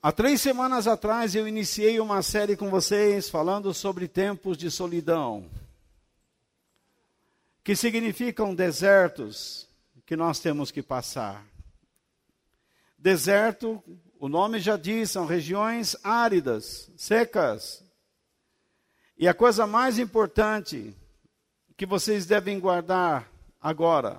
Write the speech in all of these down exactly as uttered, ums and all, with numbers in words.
Há três semanas atrás eu iniciei uma série com vocês falando sobre tempos de solidão, que significam desertos que nós temos que passar. Deserto, o nome já diz, são regiões áridas, secas. E a coisa mais importante que vocês devem guardar agora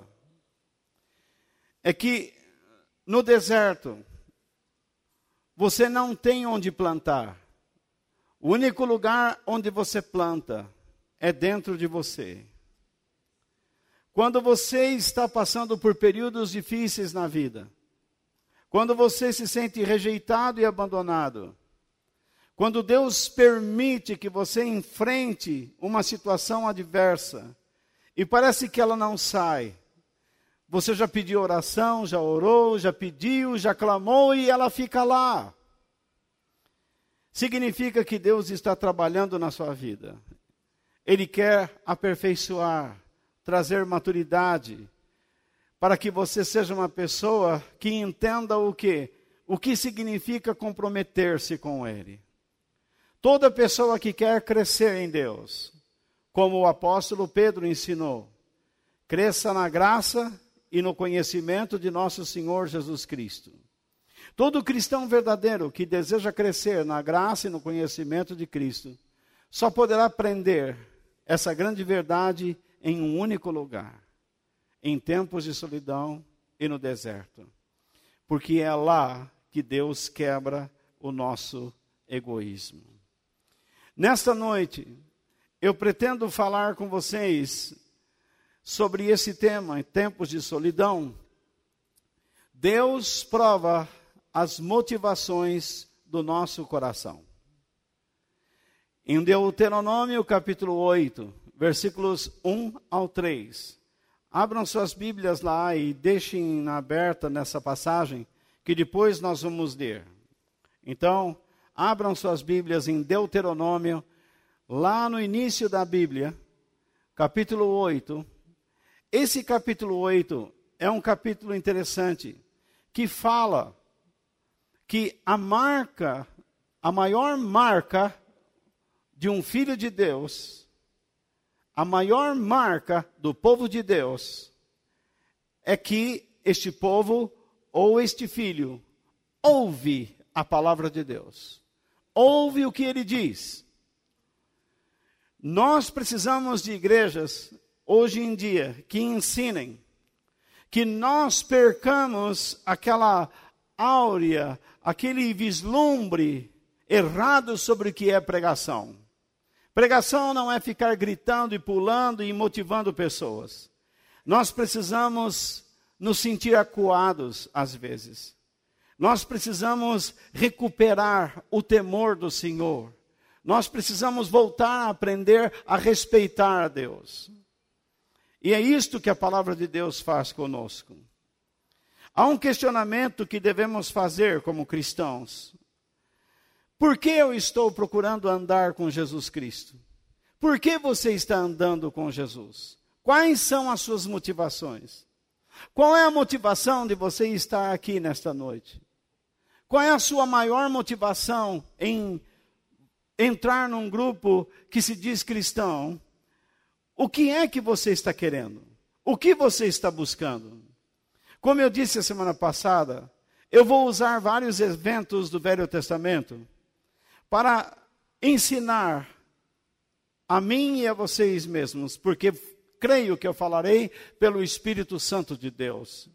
é que no deserto você não tem onde plantar. O único lugar onde você planta é dentro de você. Quando você está passando por períodos difíceis na vida, quando você se sente rejeitado e abandonado, quando Deus permite que você enfrente uma situação adversa e parece que ela não sai, você já pediu oração, já orou, já pediu, já clamou e ela fica lá. Significa que Deus está trabalhando na sua vida. Ele quer aperfeiçoar, trazer maturidade, para que você seja uma pessoa que entenda o que, o que significa comprometer-se com Ele. Toda pessoa que quer crescer em Deus, como o apóstolo Pedro ensinou, cresça na graça e no conhecimento de nosso Senhor Jesus Cristo. Todo cristão verdadeiro que deseja crescer na graça e no conhecimento de Cristo, só poderá aprender essa grande verdade em um único lugar, em tempos de solidão e no deserto. Porque é lá que Deus quebra o nosso egoísmo. Nesta noite, eu pretendo falar com vocês sobre esse tema, em tempos de solidão. Deus prova as motivações do nosso coração. Em Deuteronômio capítulo oito, versículos um ao três. Abram suas Bíblias lá e deixem na aberta nessa passagem, que depois nós vamos ler. Então, abram suas Bíblias em Deuteronômio, lá no início da Bíblia, capítulo oito. Esse capítulo oito é um capítulo interessante, que fala que a marca, a maior marca de um filho de Deus, a maior marca do povo de Deus, é que este povo ou este filho ouve a palavra de Deus, ouve o que ele diz. Nós precisamos de igrejas hoje em dia que ensinem que nós percamos aquela áurea, aquele vislumbre errado sobre o que é pregação. Pregação não é ficar gritando e pulando e motivando pessoas. Nós precisamos nos sentir acuados às vezes. Nós precisamos recuperar o temor do Senhor. Nós precisamos voltar a aprender a respeitar a Deus. E é isto que a palavra de Deus faz conosco. Há um questionamento que devemos fazer como cristãos. Por que eu estou procurando andar com Jesus Cristo? Por que você está andando com Jesus? Quais são as suas motivações? Qual é a motivação de você estar aqui nesta noite? Qual é a sua maior motivação em entrar num grupo que se diz cristão? O que é que você está querendo? O que você está buscando? Como eu disse a semana passada, eu vou usar vários eventos do Velho Testamento para ensinar a mim e a vocês mesmos, porque creio que eu falarei pelo Espírito Santo de Deus.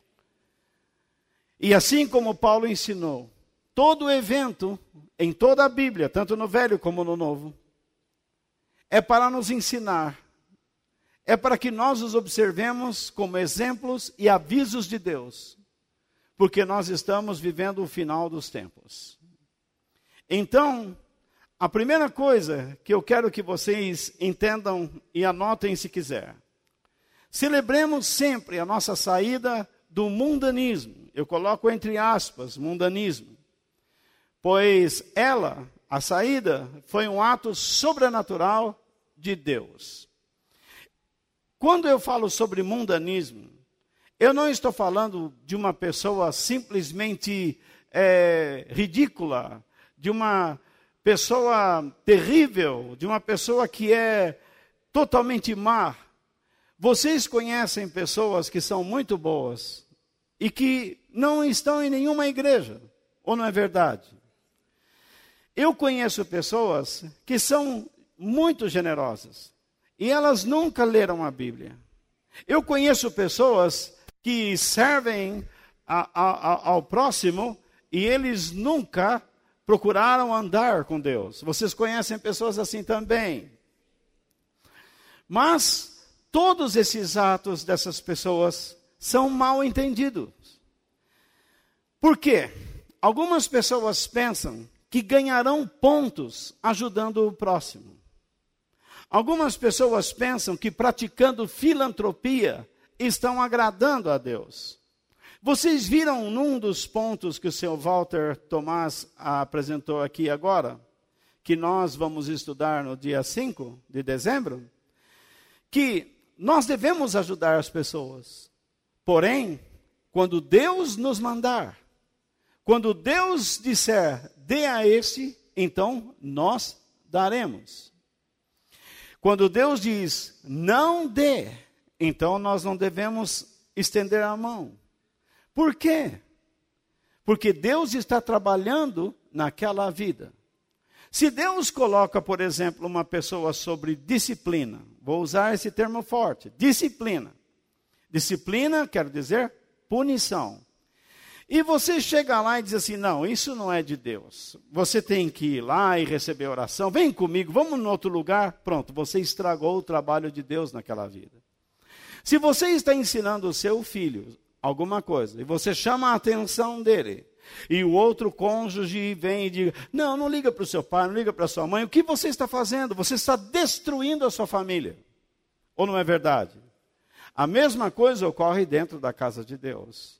E assim como Paulo ensinou, todo evento em toda a Bíblia, tanto no Velho como no Novo, é para nos ensinar, é para que nós os observemos como exemplos e avisos de Deus, porque nós estamos vivendo o final dos tempos. Então, a primeira coisa que eu quero que vocês entendam e anotem se quiser, celebremos sempre a nossa saída do mundanismo. Eu coloco entre aspas, mundanismo, pois ela, a saída, foi um ato sobrenatural de Deus. Quando eu falo sobre mundanismo, Eu não estou falando de uma pessoa simplesmente é, ridícula, de uma pessoa terrível, de uma pessoa que é totalmente má. Vocês conhecem pessoas que são muito boas e que não estão em nenhuma igreja, ou não é verdade? Eu conheço pessoas que são muito generosas e elas nunca leram a Bíblia. Eu conheço pessoas que servem a, a, a, ao próximo e eles nunca procuraram andar com Deus. Vocês conhecem pessoas assim também. Mas todos esses atos dessas pessoas são mal entendidos. Por quê? Algumas pessoas pensam que ganharão pontos ajudando o próximo. Algumas pessoas pensam que praticando filantropia estão agradando a Deus. Vocês viram num dos pontos que o senhor Walter Tomás apresentou aqui agora, que nós vamos estudar no dia cinco de dezembro, que nós devemos ajudar as pessoas. Porém, quando Deus nos mandar, quando Deus disser, dê a este, então nós daremos. Quando Deus diz, não dê, então nós não devemos estender a mão. Por quê? Porque Deus está trabalhando naquela vida. Se Deus coloca, por exemplo, uma pessoa sobre disciplina, vou usar esse termo forte, disciplina. Disciplina quer dizer punição. E você chega lá e diz assim, não, isso não é de Deus. Você tem que ir lá e receber oração. Vem comigo, vamos em outro lugar. Pronto, você estragou o trabalho de Deus naquela vida. Se você está ensinando o seu filho alguma coisa, e você chama a atenção dele, e o outro cônjuge vem e diz, não, não liga para o seu pai, não liga para a sua mãe. O que você está fazendo? Você está destruindo a sua família. Ou não é verdade? A mesma coisa ocorre dentro da casa de Deus.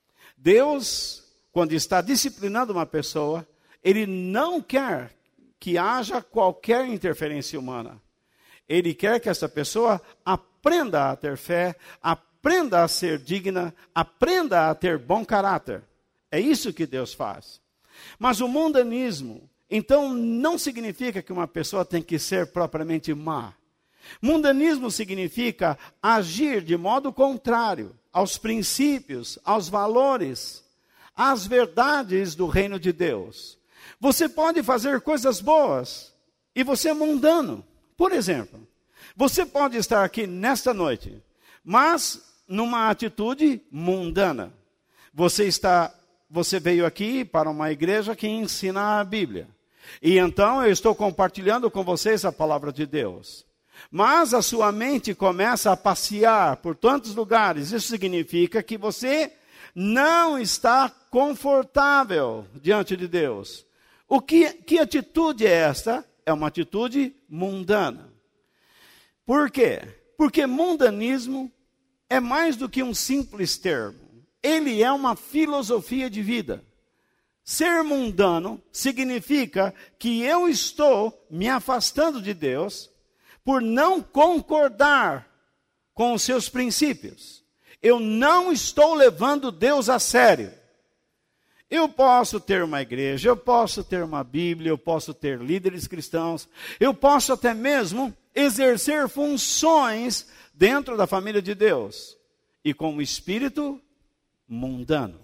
Deus, quando está disciplinando uma pessoa, Ele não quer que haja qualquer interferência humana. Ele quer que essa pessoa aprenda a ter fé, aprenda a ser digna, aprenda a ter bom caráter. É isso que Deus faz. Mas o mundanismo, então, não significa que uma pessoa tem que ser propriamente má. Mundanismo significa agir de modo contrário aos princípios, aos valores, às verdades do reino de Deus. Você pode fazer coisas boas e você é mundano. Por exemplo, você pode estar aqui nesta noite, mas numa atitude mundana. Você está, você veio aqui para uma igreja que ensina a Bíblia. E então eu estou compartilhando com vocês a palavra de Deus. Mas a sua mente começa a passear por tantos lugares. Isso significa que você não está confortável diante de Deus. O que, que atitude é esta? É uma atitude mundana. Por quê? Porque mundanismo é mais do que um simples termo. Ele é uma filosofia de vida. Ser mundano significa que eu estou me afastando de Deus por não concordar com os seus princípios. Eu não estou levando Deus a sério. Eu posso ter uma igreja, eu posso ter uma Bíblia, eu posso ter líderes cristãos, eu posso até mesmo exercer funções dentro da família de Deus, e com o espírito mundano.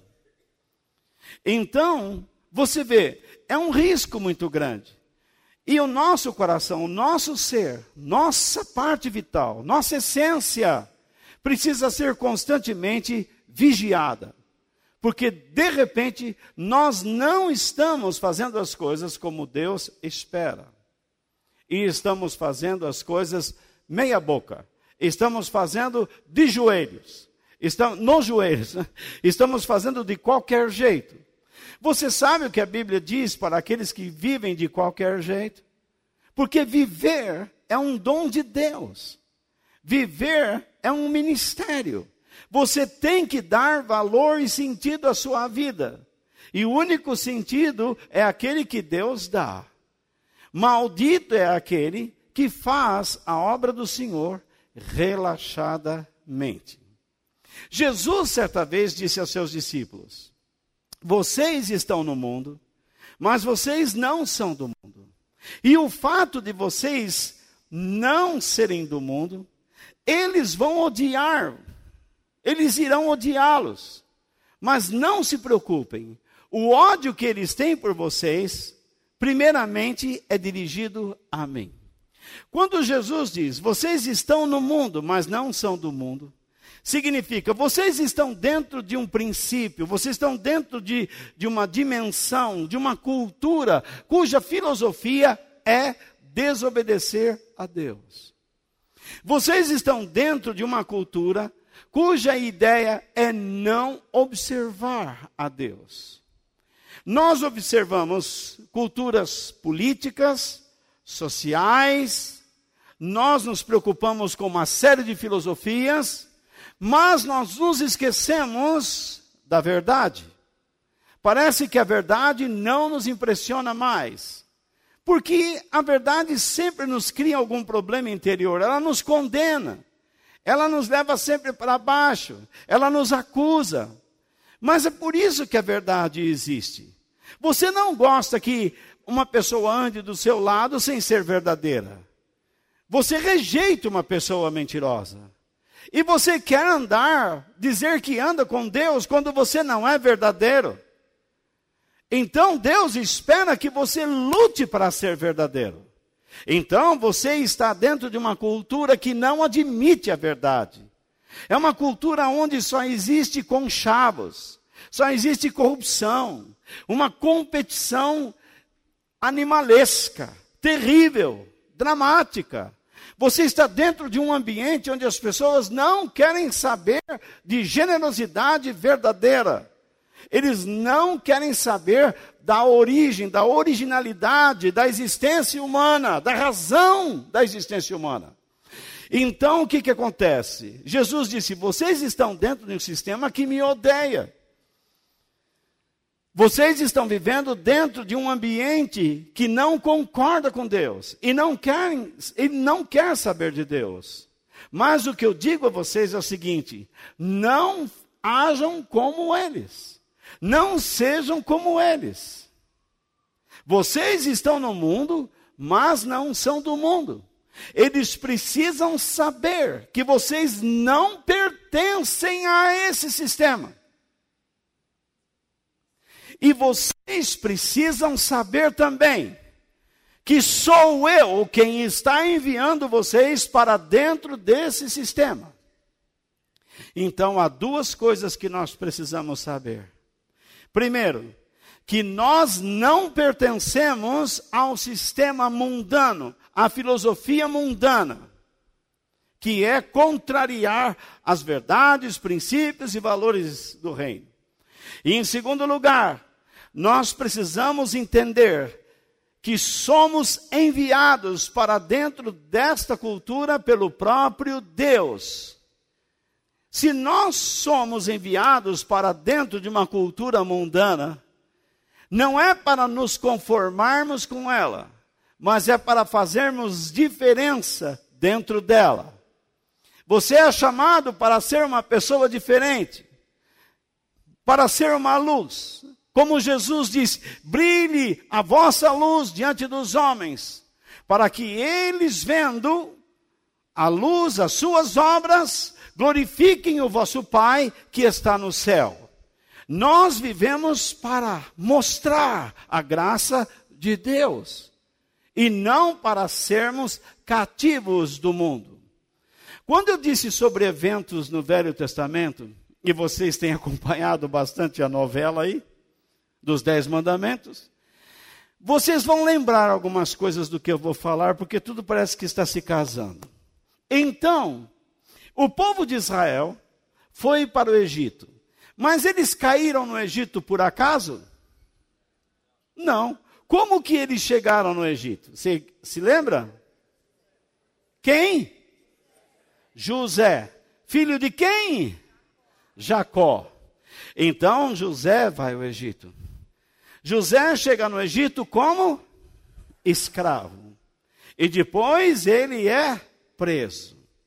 Então, você vê, é um risco muito grande. E o nosso coração, o nosso ser, nossa parte vital, nossa essência, precisa ser constantemente vigiada. Porque, de repente, nós não estamos fazendo as coisas como Deus espera. E estamos fazendo as coisas meia boca. Estamos fazendo de joelhos. Estamos, nos joelhos. Estamos fazendo de qualquer jeito. Você sabe o que a Bíblia diz para aqueles que vivem de qualquer jeito? Porque viver é um dom de Deus. Viver é um ministério. Você tem que dar valor e sentido à sua vida. E o único sentido é aquele que Deus dá. Maldito é aquele que faz a obra do Senhor relaxadamente. Jesus, certa vez, disse aos seus discípulos: vocês estão no mundo, mas vocês não são do mundo. E o fato de vocês não serem do mundo, eles vão odiar, eles irão odiá-los. Mas não se preocupem, o ódio que eles têm por vocês, primeiramente é dirigido a mim. Quando Jesus diz, vocês estão no mundo, mas não são do mundo, significa, vocês estão dentro de um princípio, vocês estão dentro de, de uma dimensão, de uma cultura, cuja filosofia é desobedecer a Deus. Vocês estão dentro de uma cultura cuja ideia é não observar a Deus. Nós observamos culturas políticas, sociais, nós nos preocupamos com uma série de filosofias, mas nós nos esquecemos da verdade. Parece que a verdade não nos impressiona mais, porque a verdade sempre nos cria algum problema interior, ela nos condena, ela nos leva sempre para baixo, ela nos acusa. Mas é por isso que a verdade existe. Você não gosta que uma pessoa ande do seu lado sem ser verdadeira. Você rejeita uma pessoa mentirosa. E você quer andar, dizer que anda com Deus quando você não é verdadeiro. Então Deus espera que você lute para ser verdadeiro. Então você está dentro de uma cultura que não admite a verdade. É uma cultura onde só existe conchavos, só existe corrupção, uma competição animalesca, terrível, dramática. Você está dentro de um ambiente onde as pessoas não querem saber de generosidade verdadeira. Eles não querem saber da origem, da originalidade, da existência humana, da razão da existência humana. Então, o que, que acontece? Jesus disse, vocês estão dentro de um sistema que me odeia. Vocês estão vivendo dentro de um ambiente que não concorda com Deus. E não querem, e não quer saber de Deus. Mas o que eu digo a vocês é o seguinte, não ajam como eles. Não sejam como eles. Vocês estão no mundo, mas não são do mundo. Eles precisam saber que vocês não pertencem a esse sistema. E vocês precisam saber também que sou eu quem está enviando vocês para dentro desse sistema. Então há duas coisas que nós precisamos saber. Primeiro, que nós não pertencemos ao sistema mundano, à filosofia mundana, que é contrariar as verdades, princípios e valores do reino. E em segundo lugar, nós precisamos entender que somos enviados para dentro desta cultura pelo próprio Deus. Se nós somos enviados para dentro de uma cultura mundana, não é para nos conformarmos com ela, mas é para fazermos diferença dentro dela. Você é chamado para ser uma pessoa diferente, para ser uma luz. Como Jesus disse, brilhe a vossa luz diante dos homens, para que eles vendo a luz, as suas obras, glorifiquem o vosso Pai que está no céu. Nós vivemos para mostrar a graça de Deus, e não para sermos cativos do mundo. Quando eu disse sobre eventos no Velho Testamento, e vocês têm acompanhado bastante a novela aí, dos Dez Mandamentos, vocês vão lembrar algumas coisas do que eu vou falar, porque tudo parece que está se casando. Então, o povo de Israel foi para o Egito. Mas eles caíram no Egito por acaso? Não. Como que eles chegaram no Egito? Você se lembra? Quem? José. Filho de quem? Jacó. Então José vai ao Egito. José chega no Egito como escravo. E depois ele é preso.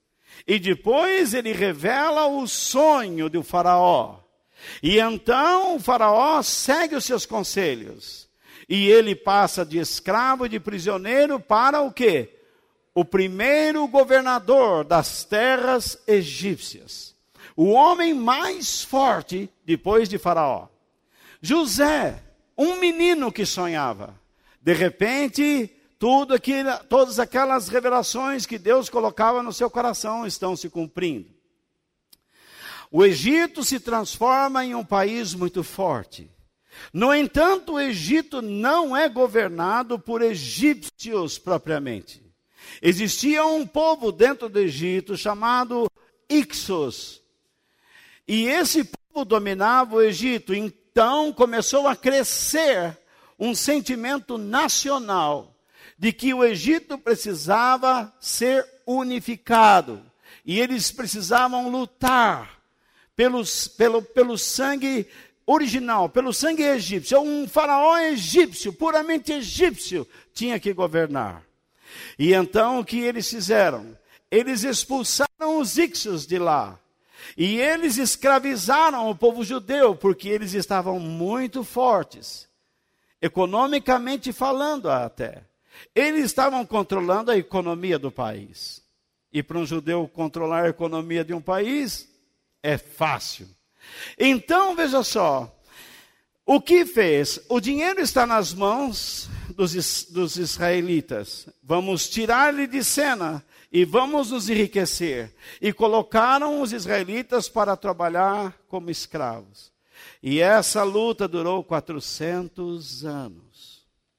E depois ele revela o sonho do faraó. E então o faraó segue os seus conselhos. E ele passa de escravo e de prisioneiro para o quê? O primeiro governador das terras egípcias. O homem mais forte depois de faraó. José, um menino que sonhava. De repente, tudo aquilo, todas aquelas revelações que Deus colocava no seu coração estão se cumprindo. O Egito se transforma em um país muito forte. No entanto, o Egito não é governado por egípcios propriamente. Existia um povo dentro do Egito chamado Ixos. E esse povo dominava o Egito. Então começou a crescer um sentimento nacional de que o Egito precisava ser unificado. E eles precisavam lutar pelos, pelo, pelo sangue original, pelo sangue egípcio. Um faraó egípcio, puramente egípcio, tinha que governar. E então o que eles fizeram? Eles expulsaram os Ixos de lá. E eles escravizaram o povo judeu, porque eles estavam muito fortes, economicamente falando até. Eles estavam controlando a economia do país. E para um judeu controlar a economia de um país é fácil. Então, veja só, o que fez? O dinheiro está nas mãos dos, dos israelitas. Vamos tirar-lhe de cena e vamos nos enriquecer. E colocaram os israelitas para trabalhar como escravos. E essa luta durou quatrocentos anos.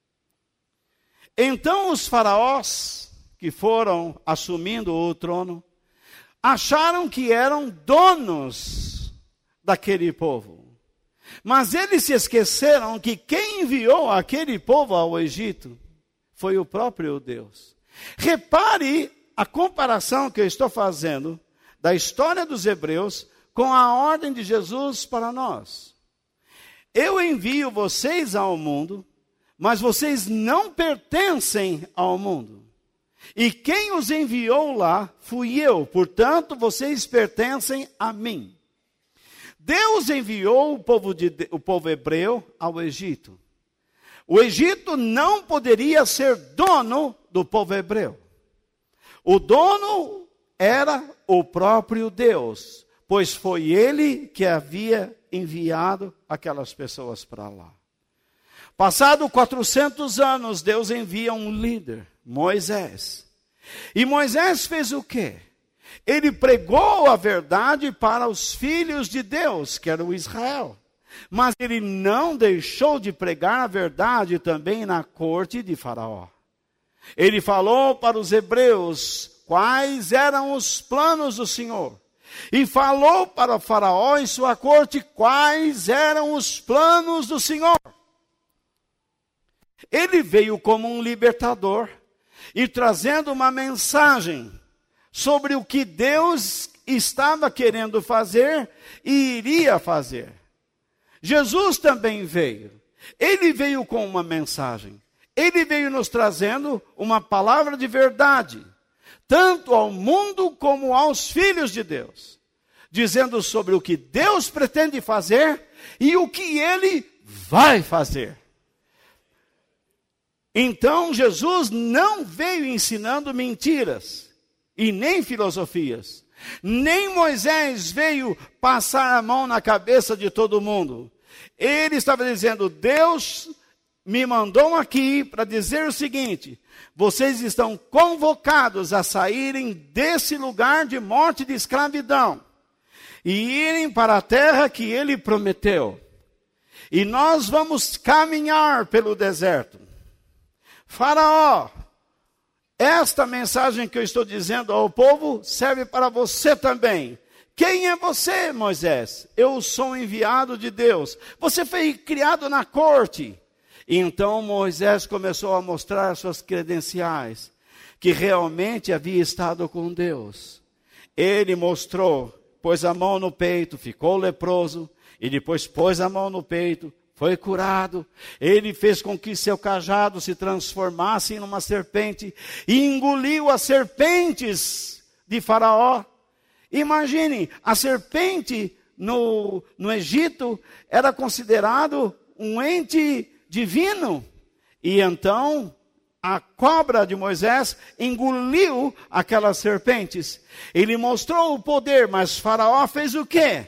Então os faraós que foram assumindo o trono, acharam que eram donos daquele povo. Mas eles se esqueceram que quem enviou aquele povo ao Egito foi o próprio Deus. Repare a comparação que eu estou fazendo da história dos hebreus com a ordem de Jesus para nós. Eu envio vocês ao mundo, mas vocês não pertencem ao mundo. E quem os enviou lá fui eu, portanto vocês pertencem a mim. Deus enviou o povo, de, o povo hebreu ao Egito. O Egito não poderia ser dono do povo hebreu. O dono era o próprio Deus, pois foi ele que havia enviado aquelas pessoas para lá. Passado quatrocentos anos, Deus envia um líder, Moisés. E Moisés fez o quê? Ele pregou a verdade para os filhos de Deus, que era o Israel. Mas ele não deixou de pregar a verdade também na corte de Faraó. Ele falou para os hebreus quais eram os planos do Senhor. E falou para o Faraó e sua corte quais eram os planos do Senhor. Ele veio como um libertador e trazendo uma mensagem sobre o que Deus estava querendo fazer e iria fazer. Jesus também veio. Ele veio com uma mensagem. Ele veio nos trazendo uma palavra de verdade, tanto ao mundo como aos filhos de Deus, dizendo sobre o que Deus pretende fazer e o que Ele vai fazer. Então Jesus não veio ensinando mentiras e nem filosofias. Nem Moisés veio passar a mão na cabeça de todo mundo. Ele estava dizendo, Deus me mandou aqui para dizer o seguinte: vocês estão convocados a saírem desse lugar de morte e de escravidão e irem para a terra que Ele prometeu. E nós vamos caminhar pelo deserto. Faraó, esta mensagem que eu estou dizendo ao povo serve para você também. Quem é você, Moisés? Eu sou um enviado de Deus. Você foi criado na corte. E então Moisés começou a mostrar suas credenciais, que realmente havia estado com Deus. Ele mostrou, pôs a mão no peito, ficou leproso, e depois pôs a mão no peito, foi curado. Ele fez com que seu cajado se transformasse em uma serpente e engoliu as serpentes de Faraó Imagine, a serpente no, no Egito era considerado um ente divino. E então a cobra de Moisés engoliu aquelas serpentes. Ele mostrou o poder, mas Faraó fez o quê?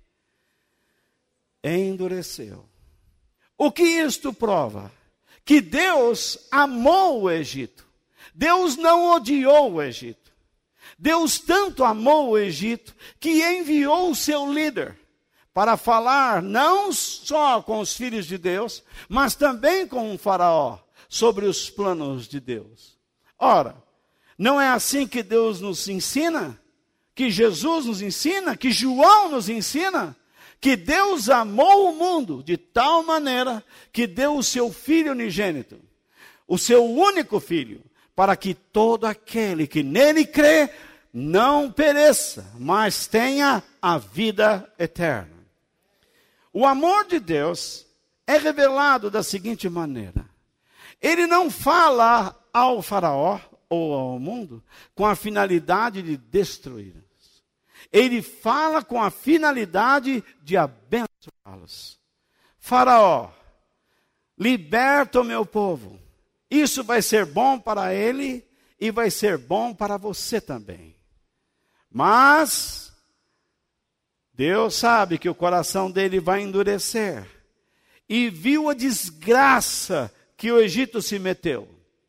Endureceu. O que isto prova? Que Deus amou o Egito. Deus não odiou o Egito. Deus tanto amou o Egito que enviou o seu líder para falar não só com os filhos de Deus, mas também com o Faraó sobre os planos de Deus. Ora, não é assim que Deus nos ensina? Que Jesus nos ensina? Que João nos ensina? Que Deus amou o mundo de tal maneira que deu o seu Filho unigênito, o seu único Filho, para que todo aquele que nele crê não pereça, mas tenha a vida eterna. O amor de Deus é revelado da seguinte maneira. Ele não fala ao Faraó ou ao mundo com a finalidade de destruí-los. Ele fala com a finalidade de abençoá-los. Faraó, liberta o meu povo. Isso vai ser bom para ele e vai ser bom para você também. Mas Deus sabe que o coração dele vai endurecer. E viu a desgraça que o Egito se meteu.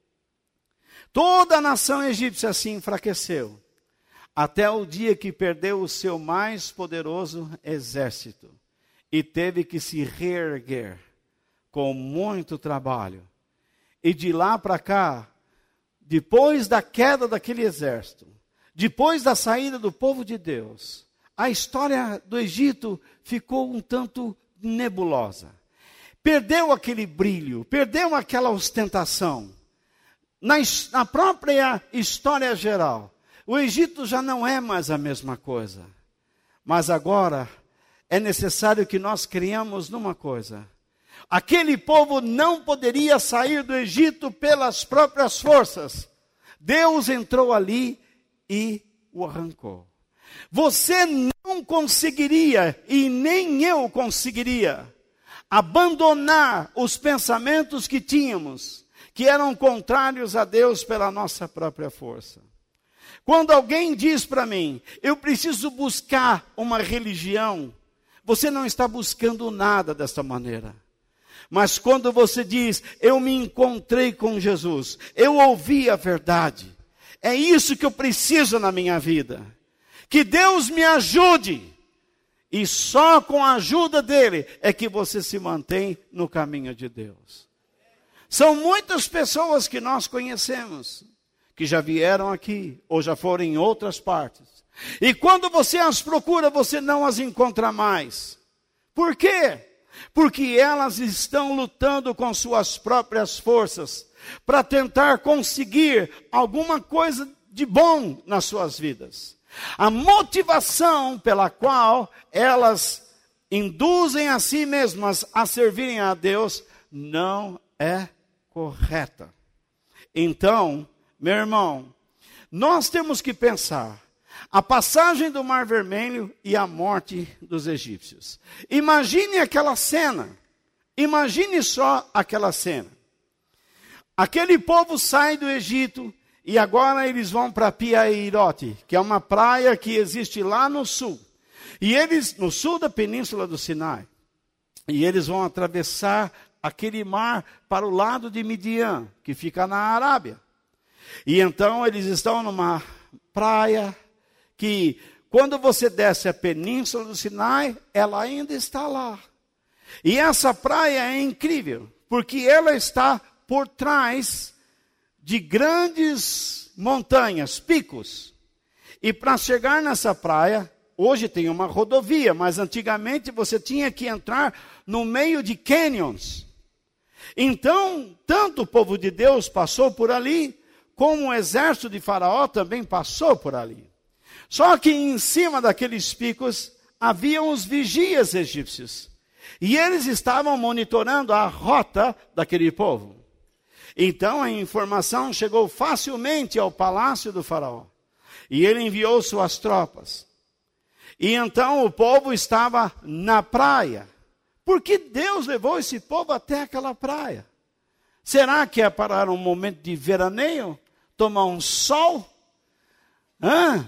Toda a nação egípcia se enfraqueceu. Até o dia que perdeu o seu mais poderoso exército. E teve que se reerguer com muito trabalho. E de lá para cá, depois da queda daquele exército, depois da saída do povo de Deus, a história do Egito ficou um tanto nebulosa. Perdeu aquele brilho, perdeu aquela ostentação. Na, na própria história geral, o Egito já não é mais a mesma coisa. Mas agora é necessário que nós criamos numa coisa. Aquele povo não poderia sair do Egito pelas próprias forças. Deus entrou ali e o arrancou. Você não conseguiria, e nem eu conseguiria, abandonar os pensamentos que tínhamos, que eram contrários a Deus pela nossa própria força. Quando alguém diz para mim, eu preciso buscar uma religião, você não está buscando nada desta maneira. Mas quando você diz, eu me encontrei com Jesus, eu ouvi a verdade, é isso que eu preciso na minha vida. Que Deus me ajude. E só com a ajuda dele é que você se mantém no caminho de Deus. São muitas pessoas que nós conhecemos, que já vieram aqui, ou já foram em outras partes. E quando você as procura, você não as encontra mais. Por quê? Porque elas estão lutando com suas próprias forças, para tentar conseguir alguma coisa de bom nas suas vidas. A motivação pela qual elas induzem a si mesmas a servirem a Deus não é correta. Então, meu irmão, nós temos que pensar a passagem do Mar Vermelho e a morte dos egípcios. Imagine aquela cena. Imagine só aquela cena. Aquele povo sai do Egito e agora eles vão para Piairote, que é uma praia que existe lá no sul. E eles, no sul da península do Sinai. E eles vão atravessar aquele mar para o lado de Midian, que fica na Arábia. E então eles estão numa praia que, quando você desce a península do Sinai, ela ainda está lá. E essa praia é incrível, porque ela está por trás de grandes montanhas, picos. E para chegar nessa praia, hoje tem uma rodovia, mas antigamente você tinha que entrar no meio de canyons. Então, tanto o povo de Deus passou por ali, como o exército de Faraó também passou por ali. Só que em cima daqueles picos haviam os vigias egípcios. E eles estavam monitorando a rota daquele povo. Então a informação chegou facilmente ao palácio do Faraó. E ele enviou suas tropas. E então o povo estava na praia. Por que Deus levou esse povo até aquela praia? Será que é para um momento de veraneio? Tomar um sol? Hã?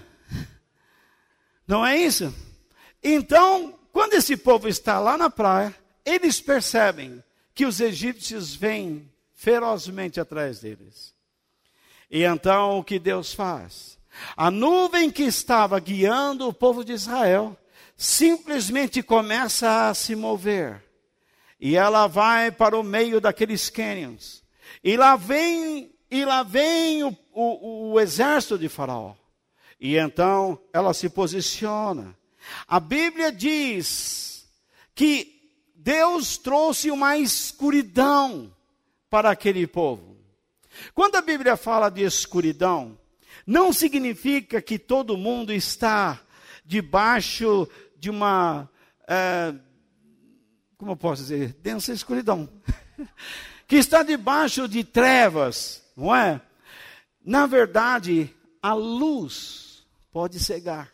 Não é isso? Então, quando esse povo está lá na praia, eles percebem que os egípcios vêm ferozmente atrás deles. E então o que Deus faz? A nuvem que estava guiando o povo de Israel simplesmente começa a se mover. E ela vai para o meio daqueles cânions. E lá vem, e lá vem o, o, o exército de Faraó. E então ela se posiciona. A Bíblia diz que Deus trouxe uma escuridão para aquele povo. Quando a Bíblia fala de escuridão, não significa que todo mundo está debaixo de uma, é, como eu posso dizer, densa escuridão. Que está debaixo de trevas, não é? Na verdade, a luz pode cegar.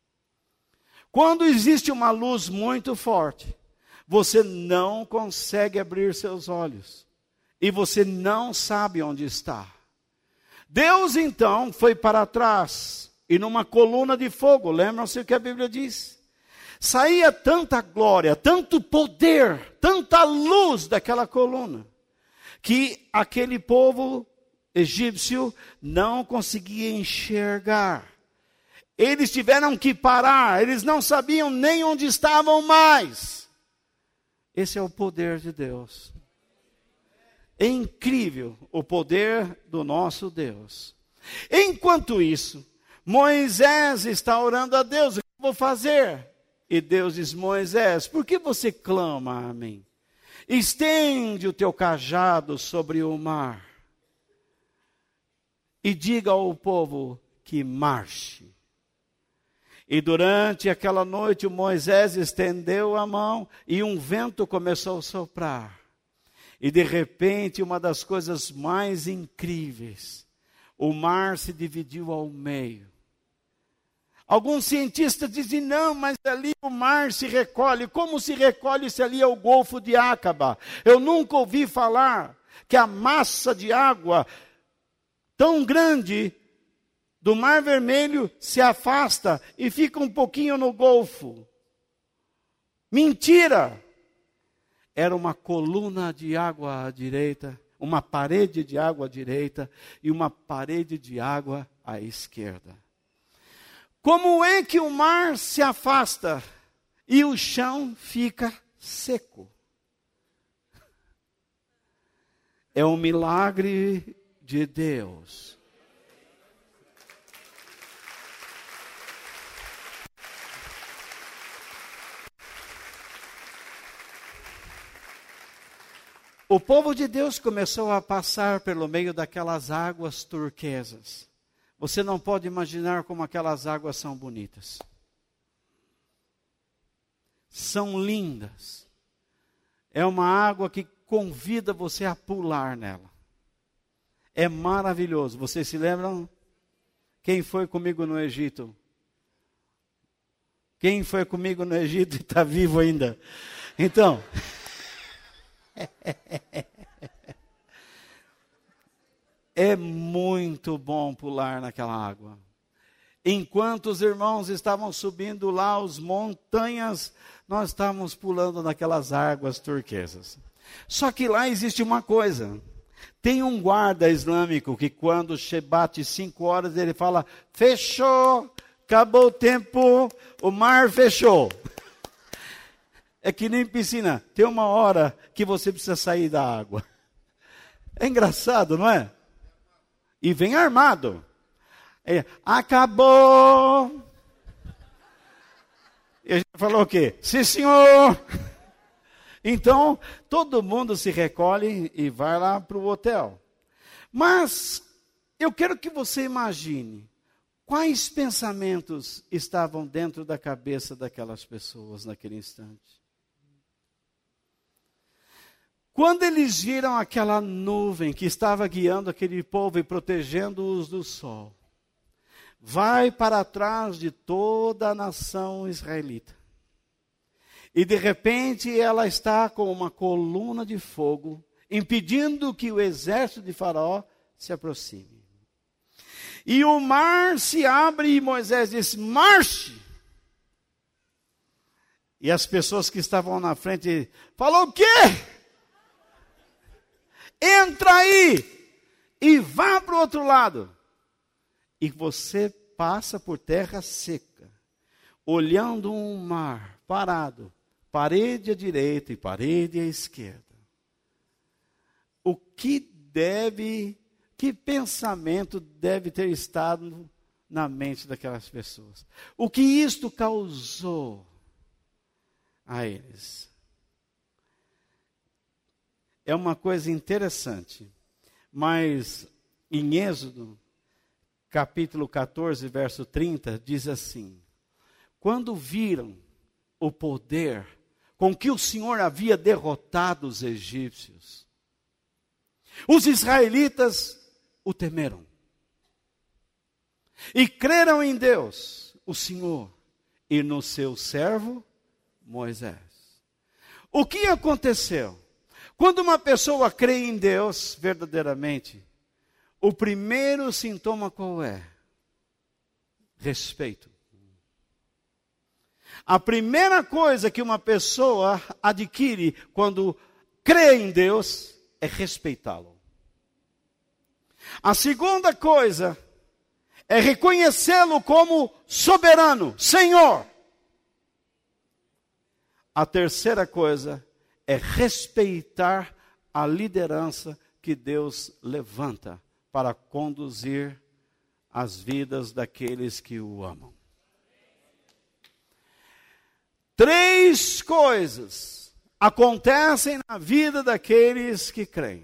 Quando existe uma luz muito forte, você não consegue abrir seus olhos. E você não sabe onde está. Deus então foi para trás. E numa coluna de fogo, lembram-se o que a Bíblia diz? Saía tanta glória, tanto poder, tanta luz daquela coluna, que aquele povo egípcio não conseguia enxergar. Eles tiveram que parar, eles não sabiam nem onde estavam mais. Esse é o poder de Deus. É incrível o poder do nosso Deus. Enquanto isso, Moisés está orando a Deus, o que eu vou fazer? E Deus diz, Moisés, por que você clama a mim? Estende o teu cajado sobre o mar e diga ao povo que marche. E durante aquela noite, Moisés estendeu a mão e um vento começou a soprar. E de repente, uma das coisas mais incríveis, o mar se dividiu ao meio. Alguns cientistas dizem, não, mas ali o mar se recolhe. Como se recolhe se ali é o Golfo de Acaba? Eu nunca ouvi falar que a massa de água tão grande do Mar Vermelho se afasta e fica um pouquinho no Golfo. Mentira! Era uma coluna de água à direita, uma parede de água à direita e uma parede de água à esquerda. Como é que o mar se afasta e o chão fica seco? É um milagre de Deus. O povo de Deus começou a passar pelo meio daquelas águas turquesas. Você não pode imaginar como aquelas águas são bonitas. São lindas. É uma água que convida você a pular nela. É maravilhoso. Vocês se lembram? Quem foi comigo no Egito? Quem foi comigo no Egito e está vivo ainda? Então... É muito bom pular naquela água. Enquanto os irmãos estavam subindo lá as montanhas, nós estávamos pulando naquelas águas turquesas. Só que lá existe uma coisa. Tem um guarda islâmico que quando bate cinco horas, ele fala, fechou, acabou o tempo, o mar fechou. É que nem piscina, tem uma hora que você precisa sair da água. É engraçado, não é? E vem armado. É, acabou. E a gente falou o quê? Sim, senhor. Então, todo mundo se recolhe e vai lá para o hotel. Mas, eu quero que você imagine, quais pensamentos estavam dentro da cabeça daquelas pessoas naquele instante. Quando eles viram aquela nuvem que estava guiando aquele povo e protegendo-os do sol, vai para trás de toda a nação israelita. E de repente ela está com uma coluna de fogo, impedindo que o exército de Faraó se aproxime. E o mar se abre e Moisés diz, marche! E as pessoas que estavam na frente falam, o quê? Entra aí e vá para o outro lado. E você passa por terra seca, olhando um mar parado, parede à direita e parede à esquerda. O que deve, que pensamento deve ter estado na mente daquelas pessoas? O que isto causou a eles? É uma coisa interessante, mas em Êxodo, capítulo quatorze, verso trinta, diz assim, quando viram o poder com que o Senhor havia derrotado os egípcios, os israelitas o temeram e creram em Deus, o Senhor, e no seu servo Moisés. O que aconteceu? Quando uma pessoa crê em Deus verdadeiramente, o primeiro sintoma qual é? Respeito. A primeira coisa que uma pessoa adquire quando crê em Deus é respeitá-lo. A segunda coisa é reconhecê-lo como soberano, Senhor. A terceira coisa é respeitar a liderança que Deus levanta para conduzir as vidas daqueles que o amam. Três coisas acontecem na vida daqueles que creem.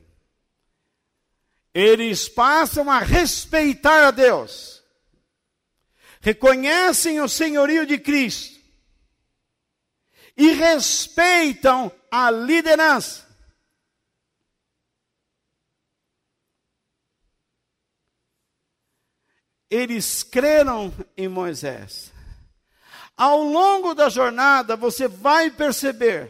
Eles passam a respeitar a Deus, reconhecem o senhorio de Cristo e respeitam a liderança. Eles creram em Moisés. Ao longo da jornada, você vai perceber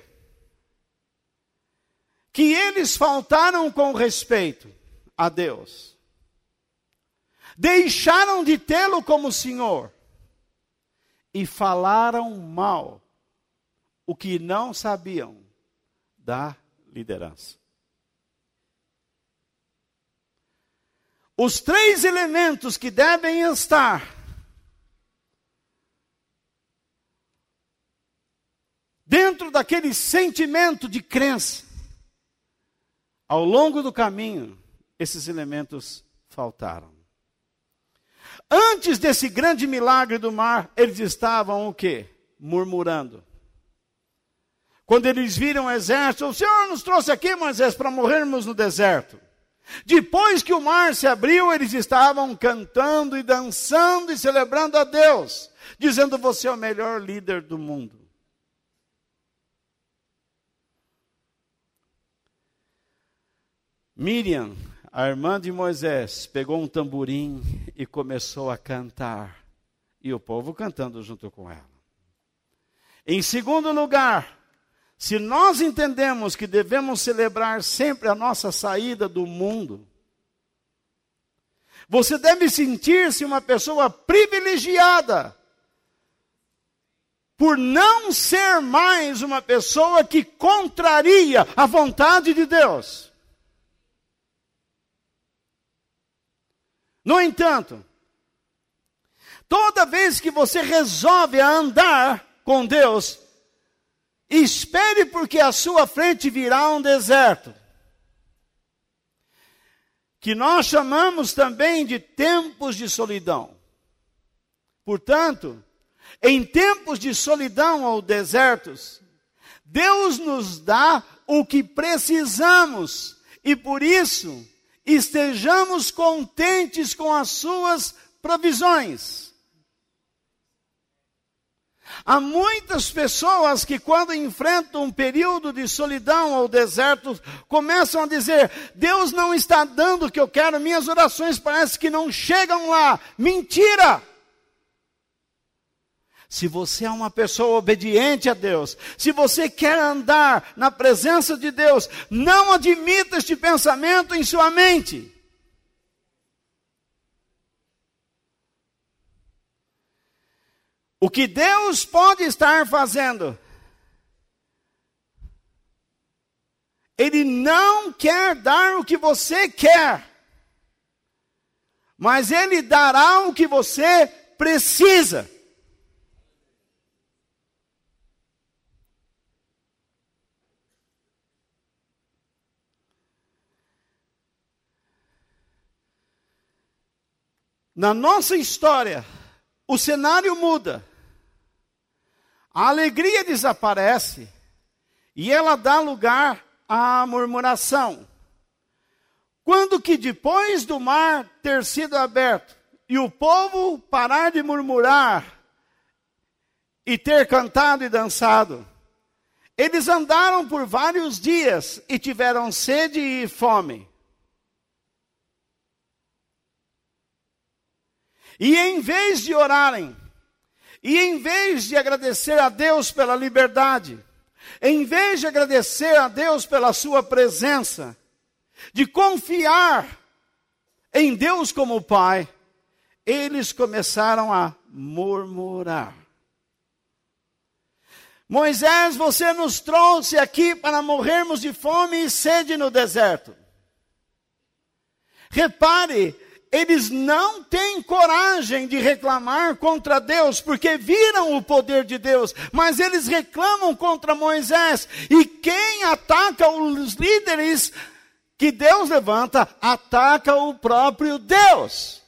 que eles faltaram com respeito a Deus. Deixaram de tê-lo como Senhor. E falaram mal o que não sabiam da liderança. Os três elementos que devem estar dentro daquele sentimento de crença, ao longo do caminho, esses elementos faltaram. Antes desse grande milagre do mar, eles estavam o quê? Murmurando. Quando eles viram o exército, o Senhor nos trouxe aqui, Moisés, para morrermos no deserto. Depois que o mar se abriu, eles estavam cantando e dançando e celebrando a Deus, dizendo, você é o melhor líder do mundo. Miriam, a irmã de Moisés, pegou um tamborim e começou a cantar. E o povo cantando junto com ela. Em segundo lugar, se nós entendemos que devemos celebrar sempre a nossa saída do mundo, você deve sentir-se uma pessoa privilegiada por não ser mais uma pessoa que contraria a vontade de Deus. No entanto, toda vez que você resolve andar com Deus, espere, porque à sua frente virá um deserto, que nós chamamos também de tempos de solidão. Portanto, em tempos de solidão ou desertos, Deus nos dá o que precisamos, e por isso estejamos contentes com as suas provisões. Há muitas pessoas que, quando enfrentam um período de solidão ou deserto, começam a dizer, Deus não está dando o que eu quero, minhas orações parece que não chegam lá. Mentira! Se você é uma pessoa obediente a Deus, se você quer andar na presença de Deus, não admita este pensamento em sua mente. O que Deus pode estar fazendo, Ele não quer dar o que você quer, mas Ele dará o que você precisa. Na nossa história, o cenário muda, a alegria desaparece e ela dá lugar à murmuração. Quando que depois do mar ter sido aberto e o povo parar de murmurar e ter cantado e dançado, eles andaram por vários dias e tiveram sede e fome. E em vez de orarem, e em vez de agradecer a Deus pela liberdade, em vez de agradecer a Deus pela sua presença, de confiar em Deus como Pai, eles começaram a murmurar. Moisés, você nos trouxe aqui para morrermos de fome e sede no deserto. Repare, eles não têm coragem de reclamar contra Deus, porque viram o poder de Deus, mas eles reclamam contra Moisés. E quem ataca os líderes que Deus levanta, ataca o próprio Deus.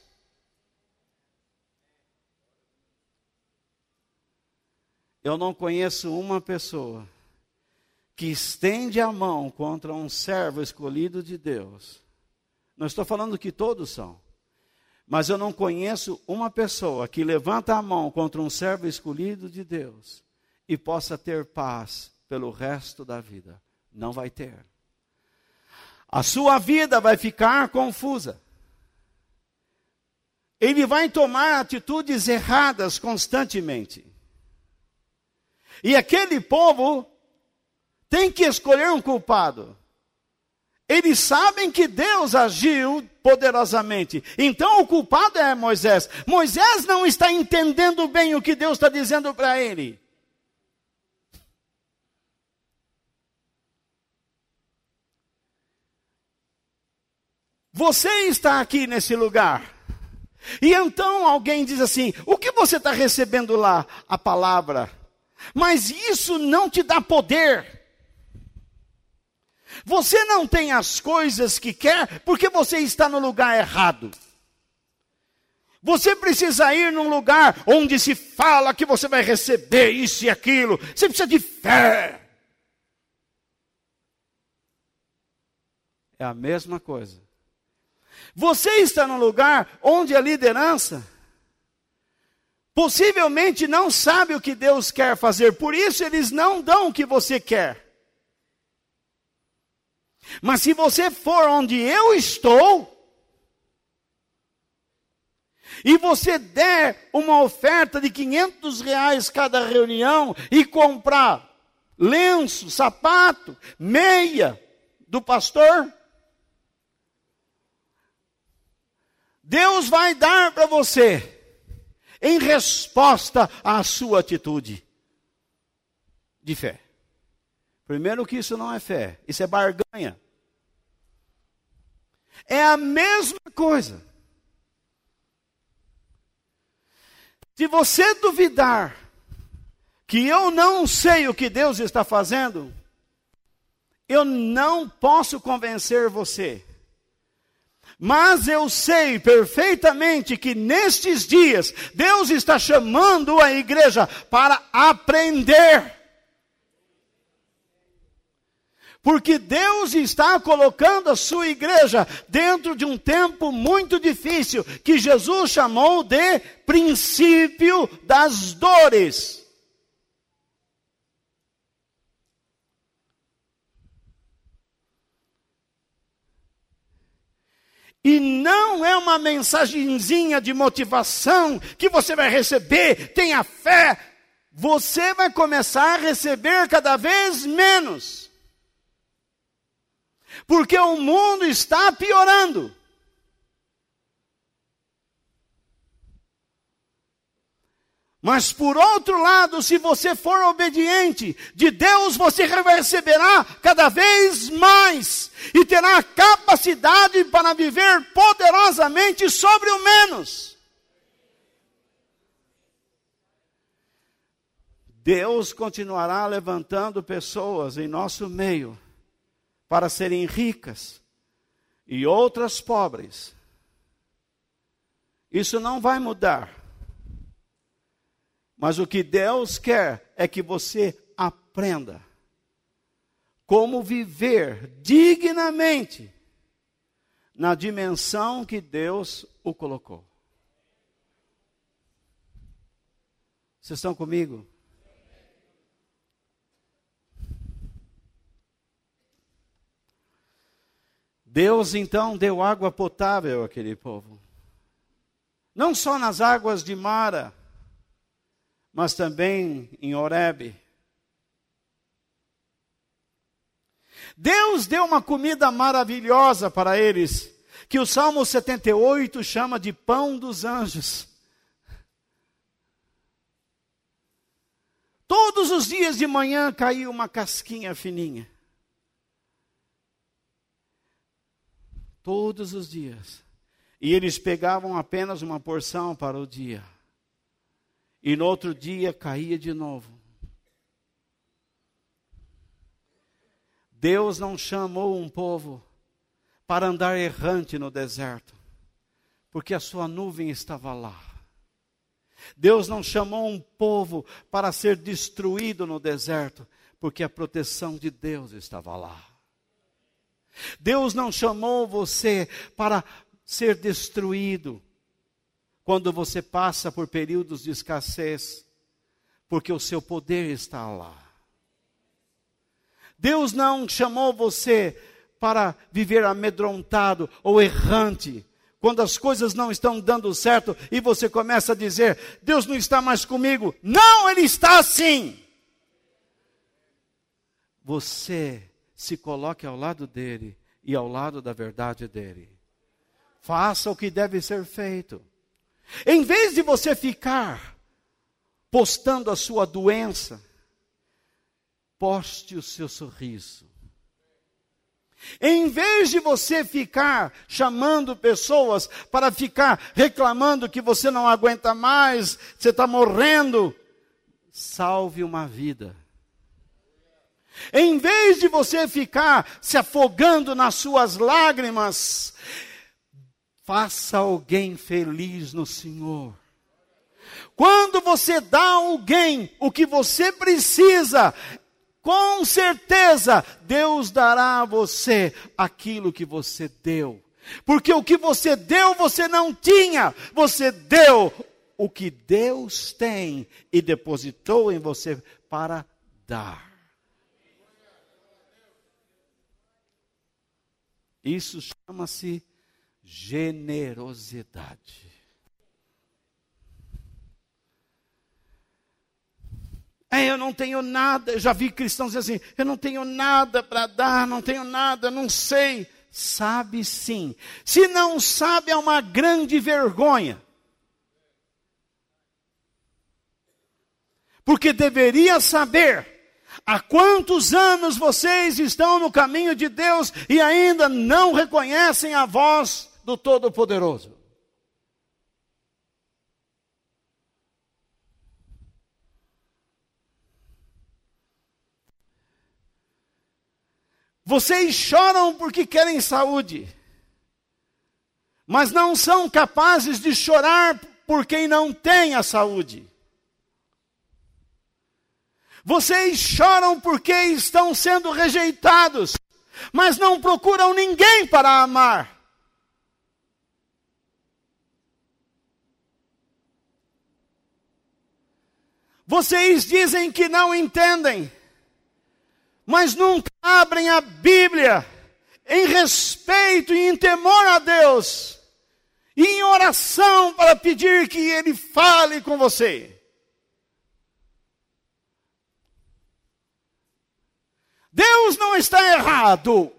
Eu não conheço uma pessoa que estende a mão contra um servo escolhido de Deus. Não estou falando que todos são. Mas eu não conheço uma pessoa que levanta a mão contra um servo escolhido de Deus e possa ter paz pelo resto da vida. Não vai ter. A sua vida vai ficar confusa. Ele vai tomar atitudes erradas constantemente. E aquele povo tem que escolher um culpado. Eles sabem que Deus agiu poderosamente. Então o culpado é Moisés. Moisés não está entendendo bem o que Deus está dizendo para ele. Você está aqui nesse lugar. E então alguém diz assim, o que você está recebendo lá? A palavra. Mas isso não te dá poder. Você não tem as coisas que quer porque você está no lugar errado. Você precisa ir num lugar onde se fala que você vai receber isso e aquilo. Você precisa de fé. É a mesma coisa. Você está num lugar onde a liderança possivelmente não sabe o que Deus quer fazer. Por isso eles não dão o que você quer. Mas se você for onde eu estou, e você der uma oferta de quinhentos reais cada reunião, e comprar lenço, sapato, meia do pastor, Deus vai dar para você, em resposta à sua atitude de fé. Primeiro que isso não é fé, isso é barganha. É a mesma coisa. Se você duvidar que eu não sei o que Deus está fazendo, eu não posso convencer você. Mas eu sei perfeitamente que nestes dias, Deus está chamando a igreja para aprender. Porque Deus está colocando a sua igreja dentro de um tempo muito difícil, que Jesus chamou de princípio das dores. E não é uma mensagenzinha de motivação que você vai receber, tenha fé. você vai começar a receber cada vez menos. Porque o mundo está piorando. Mas por outro lado, se você for obediente, de Deus você receberá cada vez mais. E terá capacidade para viver poderosamente sobre o menos. Deus continuará levantando pessoas em nosso meio para serem ricas e outras pobres. Isso não vai mudar. Mas o que Deus quer é que você aprenda como viver dignamente na dimensão que Deus o colocou. Vocês estão comigo? Deus então deu água potável àquele povo. Não só nas águas de Mara, mas também em Horebe. Deus deu uma comida maravilhosa para eles, que o Salmo setenta e oito chama de pão dos anjos. Todos os dias de manhã caía uma casquinha fininha. Todos os dias. E eles pegavam apenas uma porção para o dia. E no outro dia caía de novo. Deus não chamou um povo para andar errante no deserto, porque a sua nuvem estava lá. Deus não chamou um povo para ser destruído no deserto, porque a proteção de Deus estava lá. Deus não chamou você para ser destruído quando você passa por períodos de escassez, porque o seu poder está lá. Deus não chamou você para viver amedrontado ou errante, quando as coisas não estão dando certo e você começa a dizer, Deus não está mais comigo. Não, Ele está sim. Você se coloque ao lado dele e ao lado da verdade dele. Faça o que deve ser feito. Em vez de você ficar postando a sua doença, poste o seu sorriso. Em vez de você ficar chamando pessoas para ficar reclamando que você não aguenta mais, você está morrendo, salve uma vida. Em vez de você ficar se afogando nas suas lágrimas, faça alguém feliz no Senhor. Quando você dá a alguém o que você precisa, com certeza Deus dará a você aquilo que você deu. Porque o que você deu, você não tinha. Você deu o que Deus tem e depositou em você para dar. Isso chama-se generosidade. É, eu não tenho nada, eu já vi cristãos dizer assim, eu não tenho nada para dar, não tenho nada, não sei. Sabe sim. Se não sabe, é uma grande vergonha. Porque deveria saber há quantos anos vocês estão no caminho de Deus e ainda não reconhecem a voz do Todo-Poderoso. Vocês choram porque querem saúde, mas não são capazes de chorar por quem não tem a saúde. Vocês choram porque estão sendo rejeitados, mas não procuram ninguém para amar. Vocês dizem que não entendem, mas nunca abrem a Bíblia em respeito e em temor a Deus, e em oração para pedir que Ele fale com você. Deus não está errado.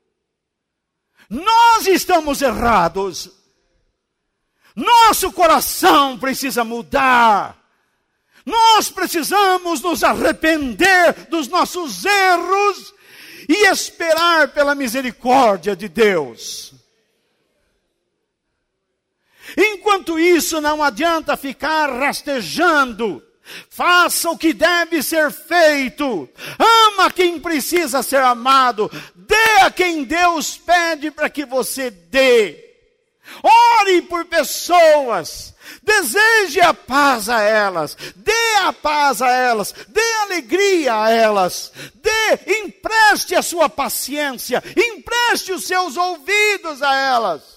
Nós estamos errados. Nosso coração precisa mudar. Nós precisamos nos arrepender dos nossos erros e esperar pela misericórdia de Deus. Enquanto isso, não adianta ficar rastejando. Faça o que deve ser feito. Ama quem precisa ser amado. Dê a quem Deus pede para que você dê. Ore por pessoas. Deseje a paz a elas. Dê a paz a elas. Dê alegria a elas. Dê, empreste a sua paciência. Empreste os seus ouvidos a elas.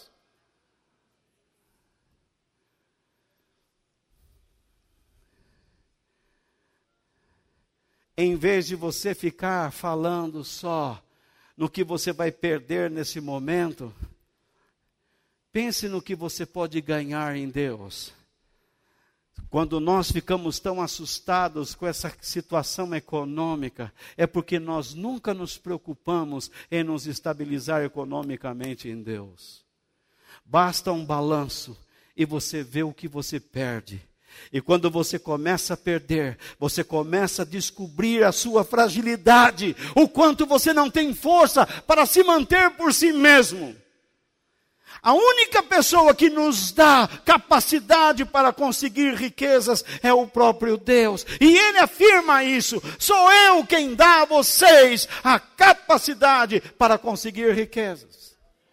Em vez de você ficar falando só no que você vai perder nesse momento, pense no que você pode ganhar em Deus. Quando nós ficamos tão assustados com essa situação econômica, é porque nós nunca nos preocupamos em nos estabilizar economicamente em Deus. Basta um balanço e você vê o que você perde. E quando você começa a perder, você começa a descobrir a sua fragilidade, o quanto você não tem força para se manter por si mesmo. A única pessoa que nos dá capacidade para conseguir riquezas é o próprio Deus. E Ele afirma isso: sou eu quem dá a vocês a capacidade para conseguir riquezas.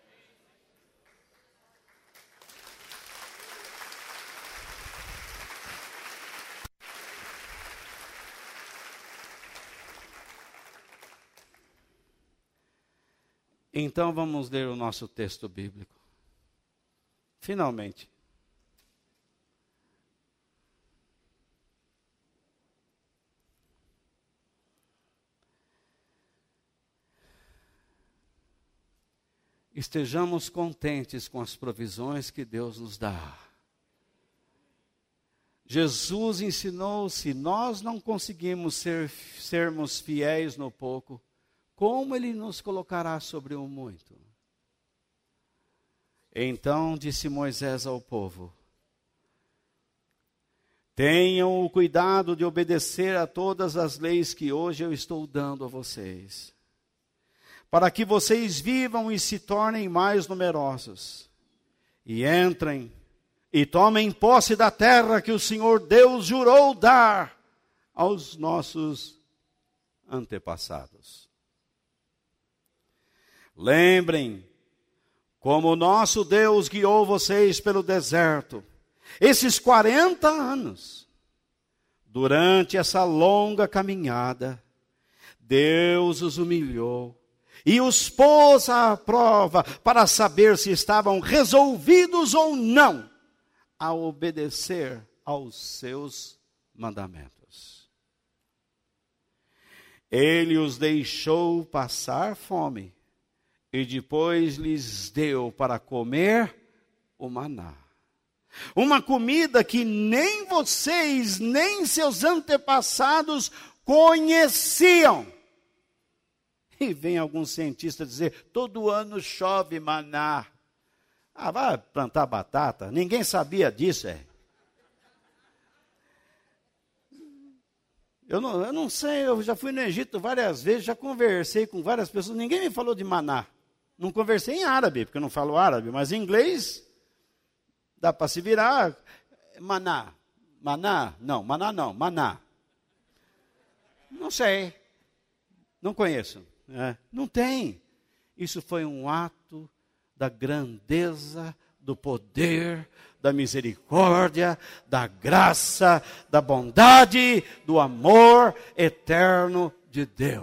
Então vamos ler o nosso texto bíblico. Finalmente. Estejamos contentes com as provisões que Deus nos dá. Jesus ensinou: se nós não conseguimos ser, sermos fiéis no pouco, como Ele nos colocará sobre o muito? Então disse Moisés ao povo: tenham o cuidado de obedecer a todas as leis que hoje eu estou dando a vocês, para que vocês vivam e se tornem mais numerosos, e entrem e tomem posse da terra que o Senhor Deus jurou dar aos nossos antepassados. Lembrem como o nosso Deus guiou vocês pelo deserto, esses quarenta anos. Durante essa longa caminhada, Deus os humilhou e os pôs à prova para saber se estavam resolvidos ou não a obedecer aos seus mandamentos. Ele os deixou passar fome e depois lhes deu para comer o maná. Uma comida que nem vocês, nem seus antepassados conheciam. E vem algum cientista dizer: todo ano chove maná. Ah, vai plantar batata? Ninguém sabia disso, é? Eu não, eu não sei, eu já fui no Egito várias vezes, já conversei com várias pessoas, ninguém me falou de maná. Não conversei em árabe, porque eu não falo árabe, mas em inglês dá para se virar. Maná, maná, não, maná não, maná. Não sei, não conheço. É, não tem. Isso foi um ato da grandeza, do poder, da misericórdia, da graça, da bondade, do amor eterno de Deus.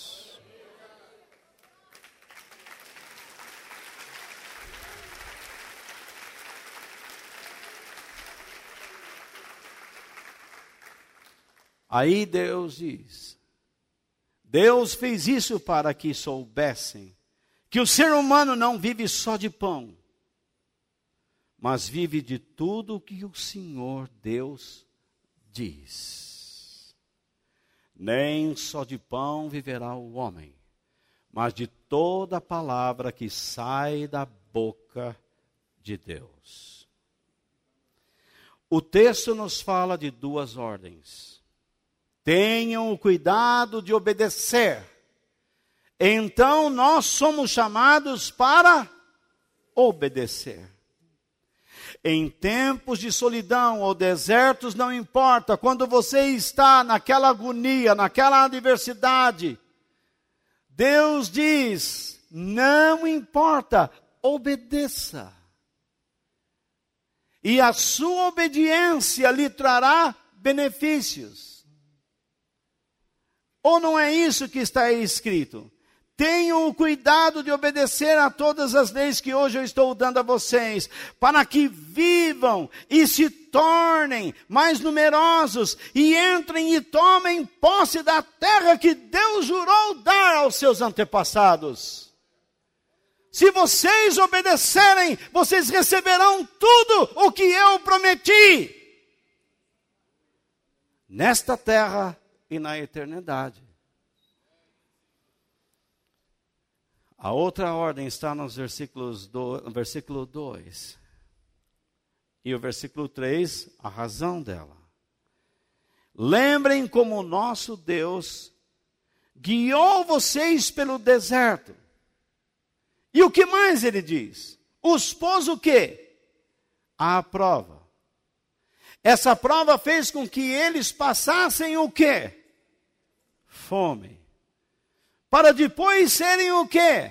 Aí Deus diz, Deus fez isso para que soubessem que o ser humano não vive só de pão, mas vive de tudo o que o Senhor Deus diz. Nem só de pão viverá o homem, mas de toda palavra que sai da boca de Deus. O texto nos fala de duas ordens. Tenham o cuidado de obedecer. Então nós somos chamados para obedecer. Em tempos de solidão ou desertos, não importa, quando você está naquela agonia, naquela adversidade, Deus diz, não importa, obedeça. E a sua obediência lhe trará benefícios. Ou não é isso que está aí escrito? Tenham o cuidado de obedecer a todas as leis que hoje eu estou dando a vocês, para que vivam e se tornem mais numerosos e entrem e tomem posse da terra que Deus jurou dar aos seus antepassados. Se vocês obedecerem, vocês receberão tudo o que eu prometi, nesta terra e na eternidade. A outra ordem está nos versículos do, no versículo dois. E o versículo três, a razão dela. Lembrem como o nosso Deus guiou vocês pelo deserto. E o que mais ele diz? Os pôs o quê? À prova. Essa prova fez com que eles passassem o quê? Fome. Para depois serem o quê?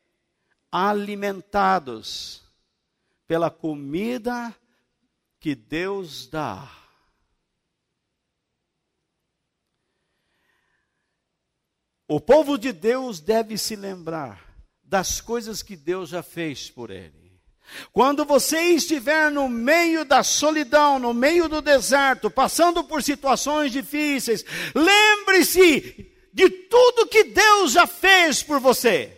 Alimentados pela comida que Deus dá. O povo de Deus deve se lembrar das coisas que Deus já fez por ele. Quando você estiver no meio da solidão, no meio do deserto, passando por situações difíceis, lembre-se de tudo que Deus já fez por você.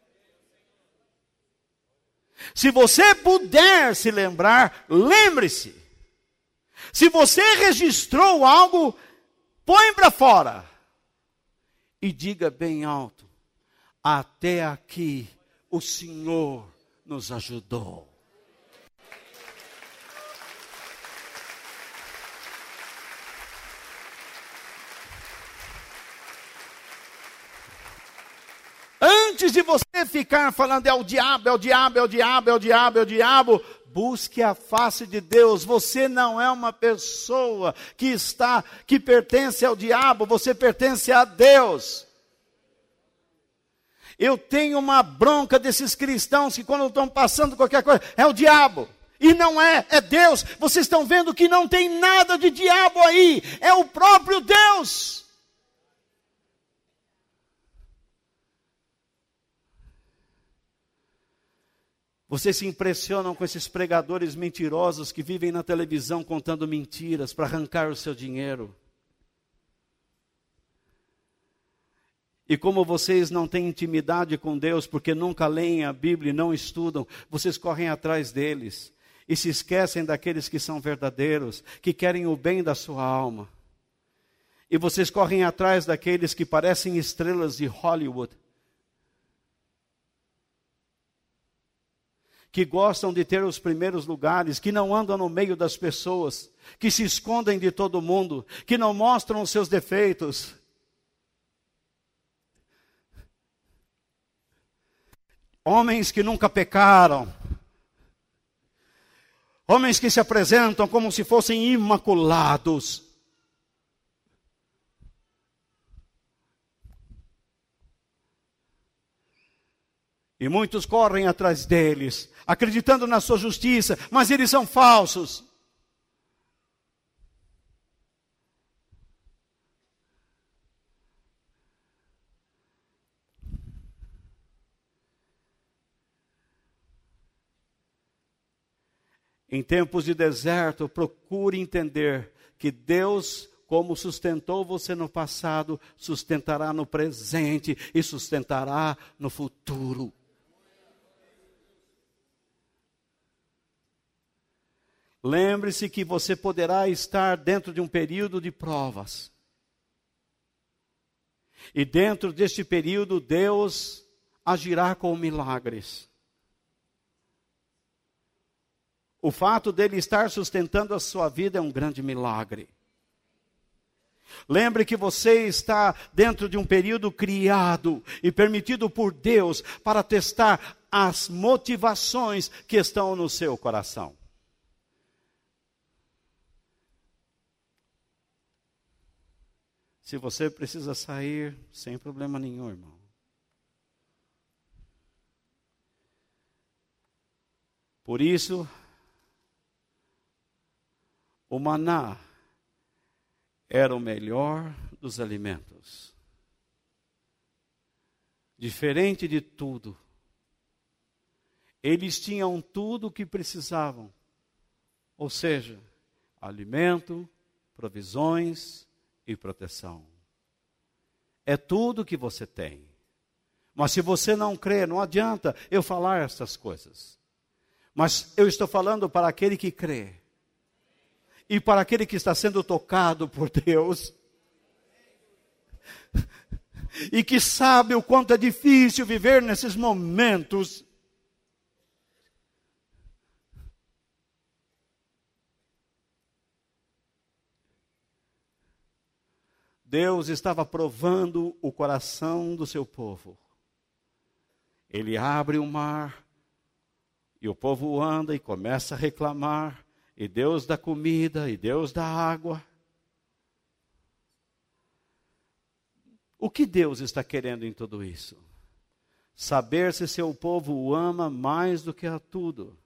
Se você puder se lembrar, lembre-se. Se você registrou algo, põe para fora. E diga bem alto, até aqui o Senhor nos ajudou. Antes de você ficar falando é o diabo, é o diabo, é o diabo, é o diabo, é o diabo, busque a face de Deus. Você não é uma pessoa que está, que pertence ao diabo, você pertence a Deus. Eu tenho uma bronca desses cristãos que quando estão passando qualquer coisa, é o diabo. E não é, é Deus. Vocês estão vendo que não tem nada de diabo aí, é o próprio Deus. Vocês se impressionam com esses pregadores mentirosos que vivem na televisão contando mentiras para arrancar o seu dinheiro. E como vocês não têm intimidade com Deus, porque nunca leem a Bíblia e não estudam, vocês correm atrás deles. E se esquecem daqueles que são verdadeiros, que querem o bem da sua alma. E vocês correm atrás daqueles que parecem estrelas de Hollywood. Que gostam de ter os primeiros lugares, que não andam no meio das pessoas, que se escondem de todo mundo, que não mostram os seus defeitos. Homens que nunca pecaram. Homens que se apresentam como se fossem imaculados. E muitos correm atrás deles, acreditando na sua justiça, mas eles são falsos. Em tempos de deserto, procure entender que Deus, como sustentou você no passado, sustentará no presente e sustentará no futuro. Lembre-se que você poderá estar dentro de um período de provas. E dentro deste período, Deus agirá com milagres. O fato dele estar sustentando a sua vida é um grande milagre. Lembre que você está dentro de um período criado e permitido por Deus para testar as motivações que estão no seu coração. Se você precisa sair, sem problema nenhum, irmão. Por isso, o maná era o melhor dos alimentos. Diferente de tudo. Eles tinham tudo o que precisavam. Ou seja, alimento, provisões e proteção. É tudo que você tem. Mas se você não crê, não adianta eu falar essas coisas. Mas eu estou falando para aquele que crê. E para aquele que está sendo tocado por Deus. E que sabe o quanto é difícil viver nesses momentos. Deus estava provando o coração do seu povo. Ele abre o mar, e o povo anda e começa a reclamar, e Deus dá comida, e Deus dá água. O que Deus está querendo em tudo isso? Saber se seu povo o ama mais do que a tudo.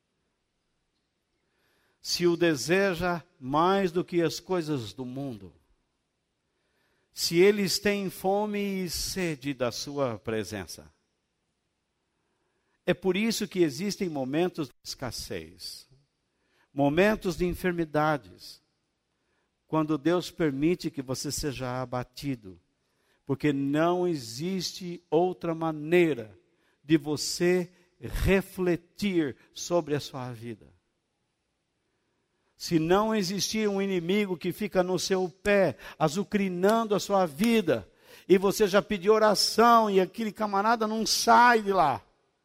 Se o deseja mais do que as coisas do mundo. Se eles têm fome e sede da sua presença. É por isso que existem momentos de escassez, momentos de enfermidades, quando Deus permite que você seja abatido, porque não existe outra maneira de você refletir sobre a sua vida. Se não existir um inimigo que fica no seu pé, azucrinando a sua vida, e você já pediu oração e aquele camarada não sai de lá,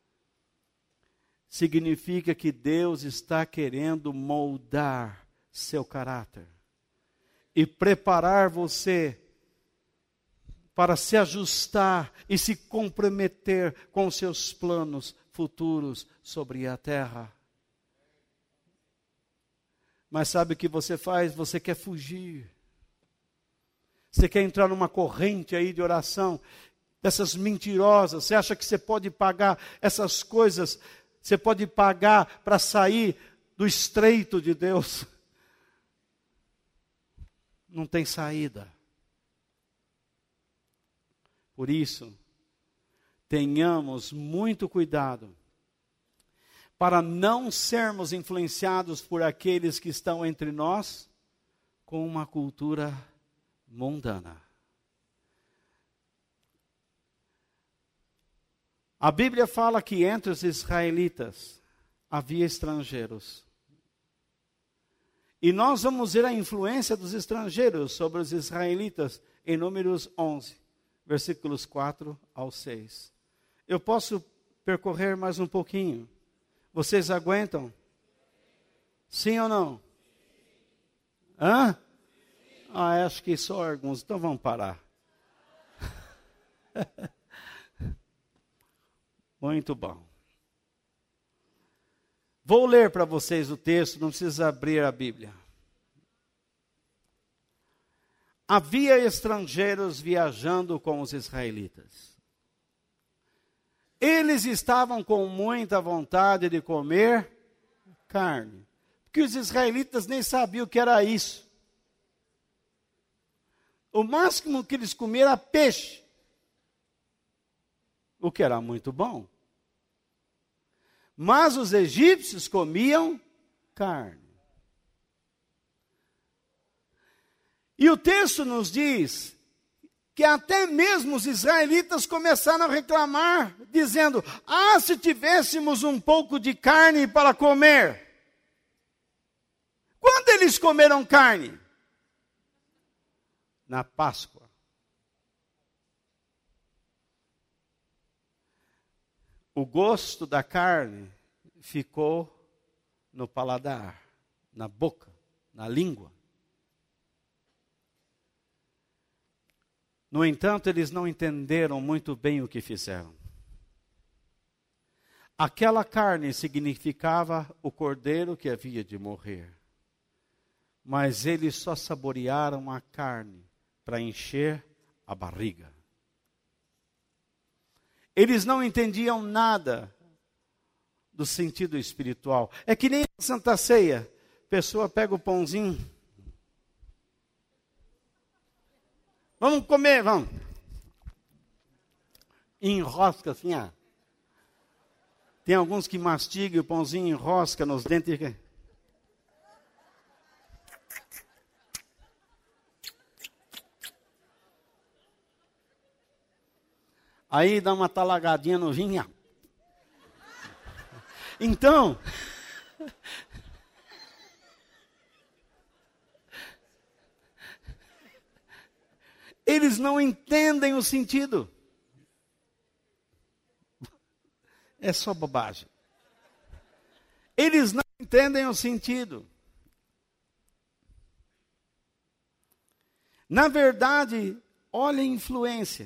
significa que Deus está querendo moldar seu caráter e preparar você para se ajustar e se comprometer com seus planos futuros sobre a terra. Mas sabe o que você faz? Você quer fugir. Você quer entrar numa corrente aí de oração, dessas mentirosas. Você acha que você pode pagar essas coisas, você pode pagar para sair do estreito de Deus. Não tem saída. Por isso, tenhamos muito cuidado para não sermos influenciados por aqueles que estão entre nós com uma cultura mundana. A Bíblia fala que entre os israelitas havia estrangeiros. E nós vamos ver a influência dos estrangeiros sobre os israelitas em Números onze, versículos quatro ao seis. Eu posso percorrer mais um pouquinho. Vocês aguentam? Sim ou não? Hã? Ah, acho que só alguns. Então vamos parar. Muito bom. Vou ler para vocês o texto, não precisa abrir a Bíblia. Havia estrangeiros viajando com os israelitas. Eles estavam com muita vontade de comer carne, porque os israelitas nem sabiam o que era isso. O máximo que eles comiam era peixe, o que era muito bom. Mas os egípcios comiam carne. E o texto nos diz que até mesmo os israelitas começaram a reclamar, dizendo: ah, se tivéssemos um pouco de carne para comer. Quando eles comeram carne? Na Páscoa. o gosto da carne ficou no paladar, na boca, na língua. No entanto, eles não entenderam muito bem o que fizeram. Aquela carne significava o cordeiro que havia de morrer. Mas eles só saborearam a carne para encher a barriga. Eles não entendiam nada do sentido espiritual. É que nem a Santa Ceia. A pessoa pega o pãozinho. Vamos comer, vamos. E enrosca assim, ó. Tem alguns que mastigam o pãozinho, enrosca nos dentes. Aí dá uma talagadinha no vinho. Então, eles não entendem o sentido. É só bobagem. Eles não entendem o sentido. Na verdade, olha a influência.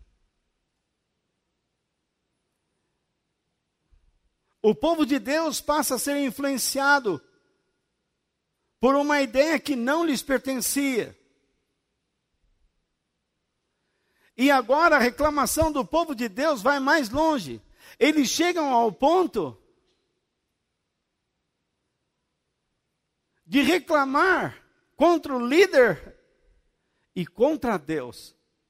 O povo de Deus passa a ser influenciado por uma ideia que não lhes pertencia. E agora a reclamação do povo de Deus vai mais longe. Eles chegam ao ponto de reclamar contra o líder e contra Deus.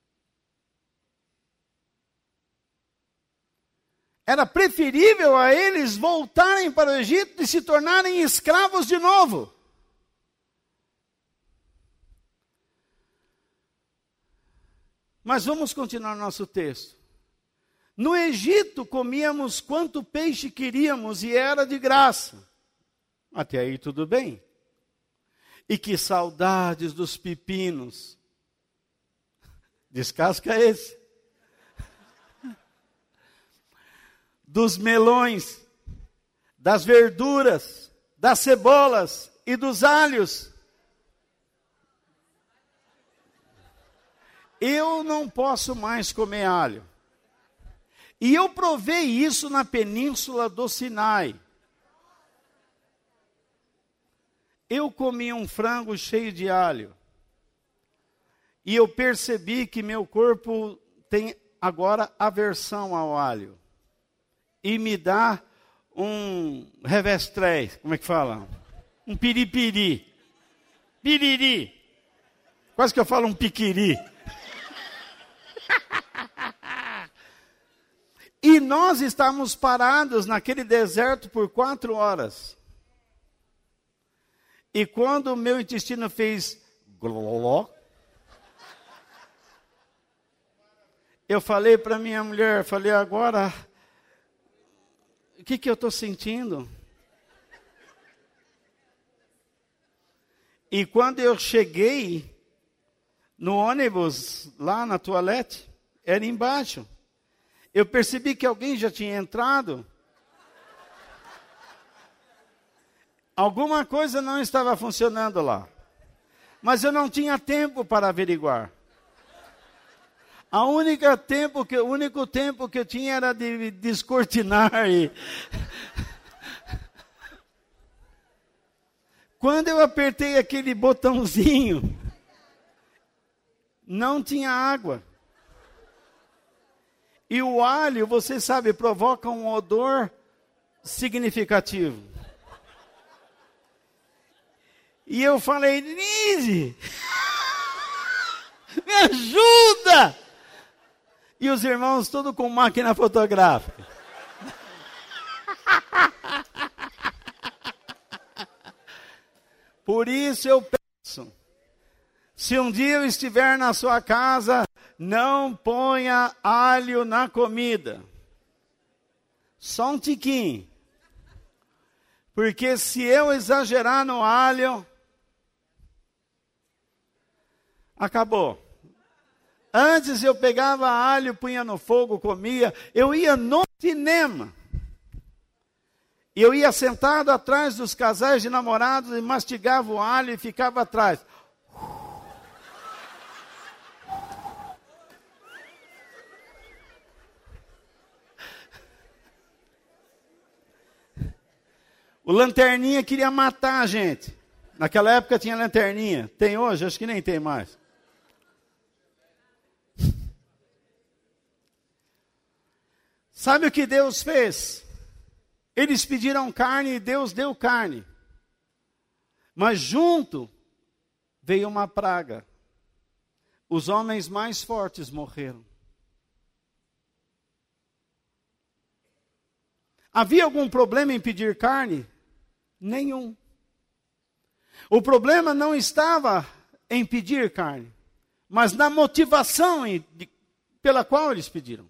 Era preferível a eles voltarem para o Egito e se tornarem escravos de novo. Mas vamos continuar nosso texto. No Egito comíamos quanto peixe queríamos e era de graça. Até aí tudo bem. E que saudades dos pepinos. Descasca esse. Dos melões, das verduras, das cebolas e dos alhos. Eu não posso mais comer alho. E eu provei isso na península do Sinai. Eu comi um frango cheio de alho. E eu percebi que meu corpo tem agora aversão ao alho. E me dá um revestrez, como é que fala? Um piripiri. Piriri. Quase que eu falo um piquiri. E nós estávamos parados naquele deserto por quatro horas. E quando o meu intestino fez gloló, eu falei para minha mulher, falei, agora, o que, que eu estou sentindo? E quando eu cheguei no ônibus, lá na toalete, era embaixo. Eu percebi que alguém já tinha entrado. Alguma coisa não estava funcionando lá. Mas eu não tinha tempo para averiguar. A única tempo que, o único tempo que eu tinha era de descortinar. E... Quando eu apertei aquele botãozinho, não tinha água. E o alho, você sabe, provoca um odor significativo. E eu falei, Denise, me ajuda! E os irmãos todos com máquina fotográfica. Por isso eu peço, se um dia eu estiver na sua casa, não ponha alho na comida. Só um tiquinho. Porque se eu exagerar no alho, acabou. Antes eu pegava alho, punha no fogo, comia. Eu ia no cinema. E eu ia sentado atrás dos casais de namorados e mastigava o alho e ficava atrás. O lanterninha queria matar a gente. Naquela época tinha lanterninha. Tem hoje? Acho que nem tem mais. Sabe o que Deus fez? Eles pediram carne e Deus deu carne. Mas junto veio uma praga. Os homens mais fortes morreram. Havia algum problema em pedir carne? Nenhum. O problema não estava em pedir carne, mas na motivação em, de, pela qual eles pediram.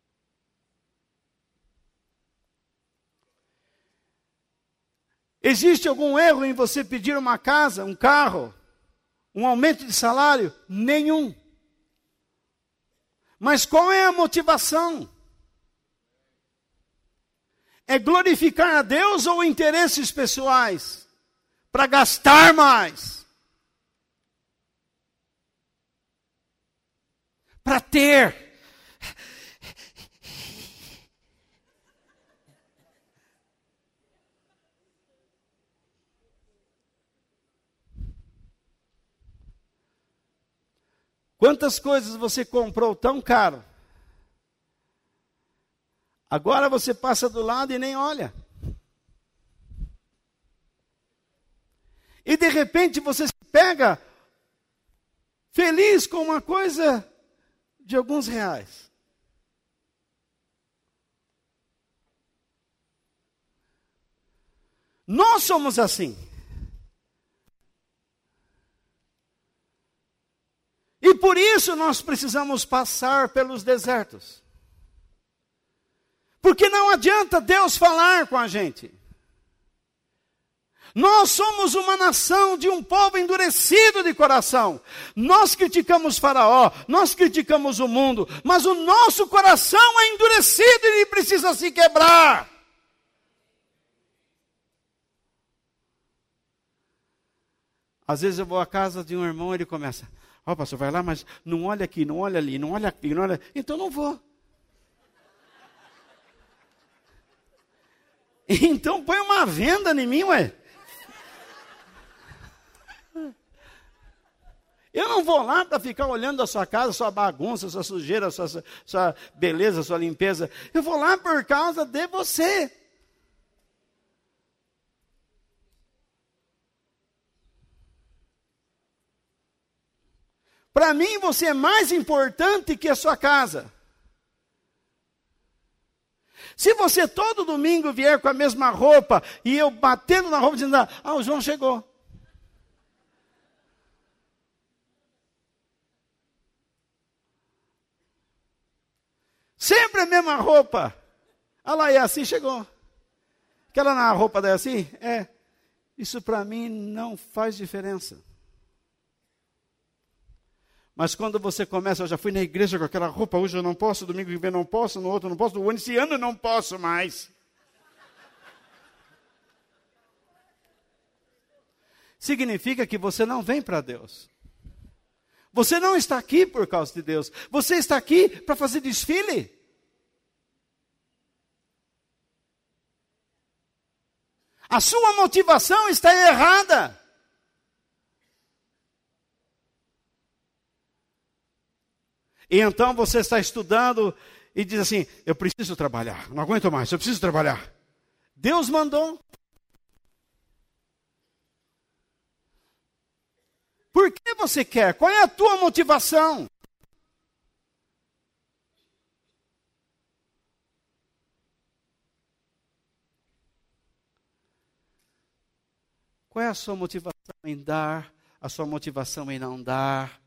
Existe algum erro em você pedir uma casa, um carro, um aumento de salário? Nenhum. Mas qual é a motivação? É glorificar a Deus ou interesses pessoais? Para gastar mais? Para ter? Quantas coisas você comprou tão caro? Agora você passa do lado e nem olha. E de repente você se pega feliz com uma coisa de alguns reais. Nós somos assim. E por isso nós precisamos passar pelos desertos. Porque não adianta Deus falar com a gente. Nós somos uma nação de um povo endurecido de coração. Nós criticamos Faraó, nós criticamos o mundo, mas o nosso coração é endurecido e ele precisa se quebrar. Às vezes eu vou à casa de um irmão e ele começa, ó, oh, pastor, vai lá, mas não olha aqui, não olha ali, não olha aqui, não olha... Então não vou. Então põe uma venda em mim, ué. Eu não vou lá para ficar olhando a sua casa, sua bagunça, sua sujeira, sua, sua beleza, sua limpeza. Eu vou lá por causa de você. Para mim, você é mais importante que a sua casa. Se você todo domingo vier com a mesma roupa e eu batendo na roupa dizendo, ah, o João chegou. Sempre a mesma roupa. Ah lá, é assim, chegou. Aquela na roupa daí assim? É. Isso para mim não faz diferença. Mas quando você começa, eu já fui na igreja com aquela roupa, hoje eu não posso, domingo que vem não posso, no outro não posso, no esse ano eu não posso mais. Significa que você não vem para Deus. Você não está aqui por causa de Deus. Você está aqui para fazer desfile. A sua motivação está errada. E então você está estudando e diz assim, eu preciso trabalhar, não aguento mais, eu preciso trabalhar. Deus mandou. Por que você quer? Qual é a tua motivação? Qual é a sua motivação em dar? A sua motivação em não dar?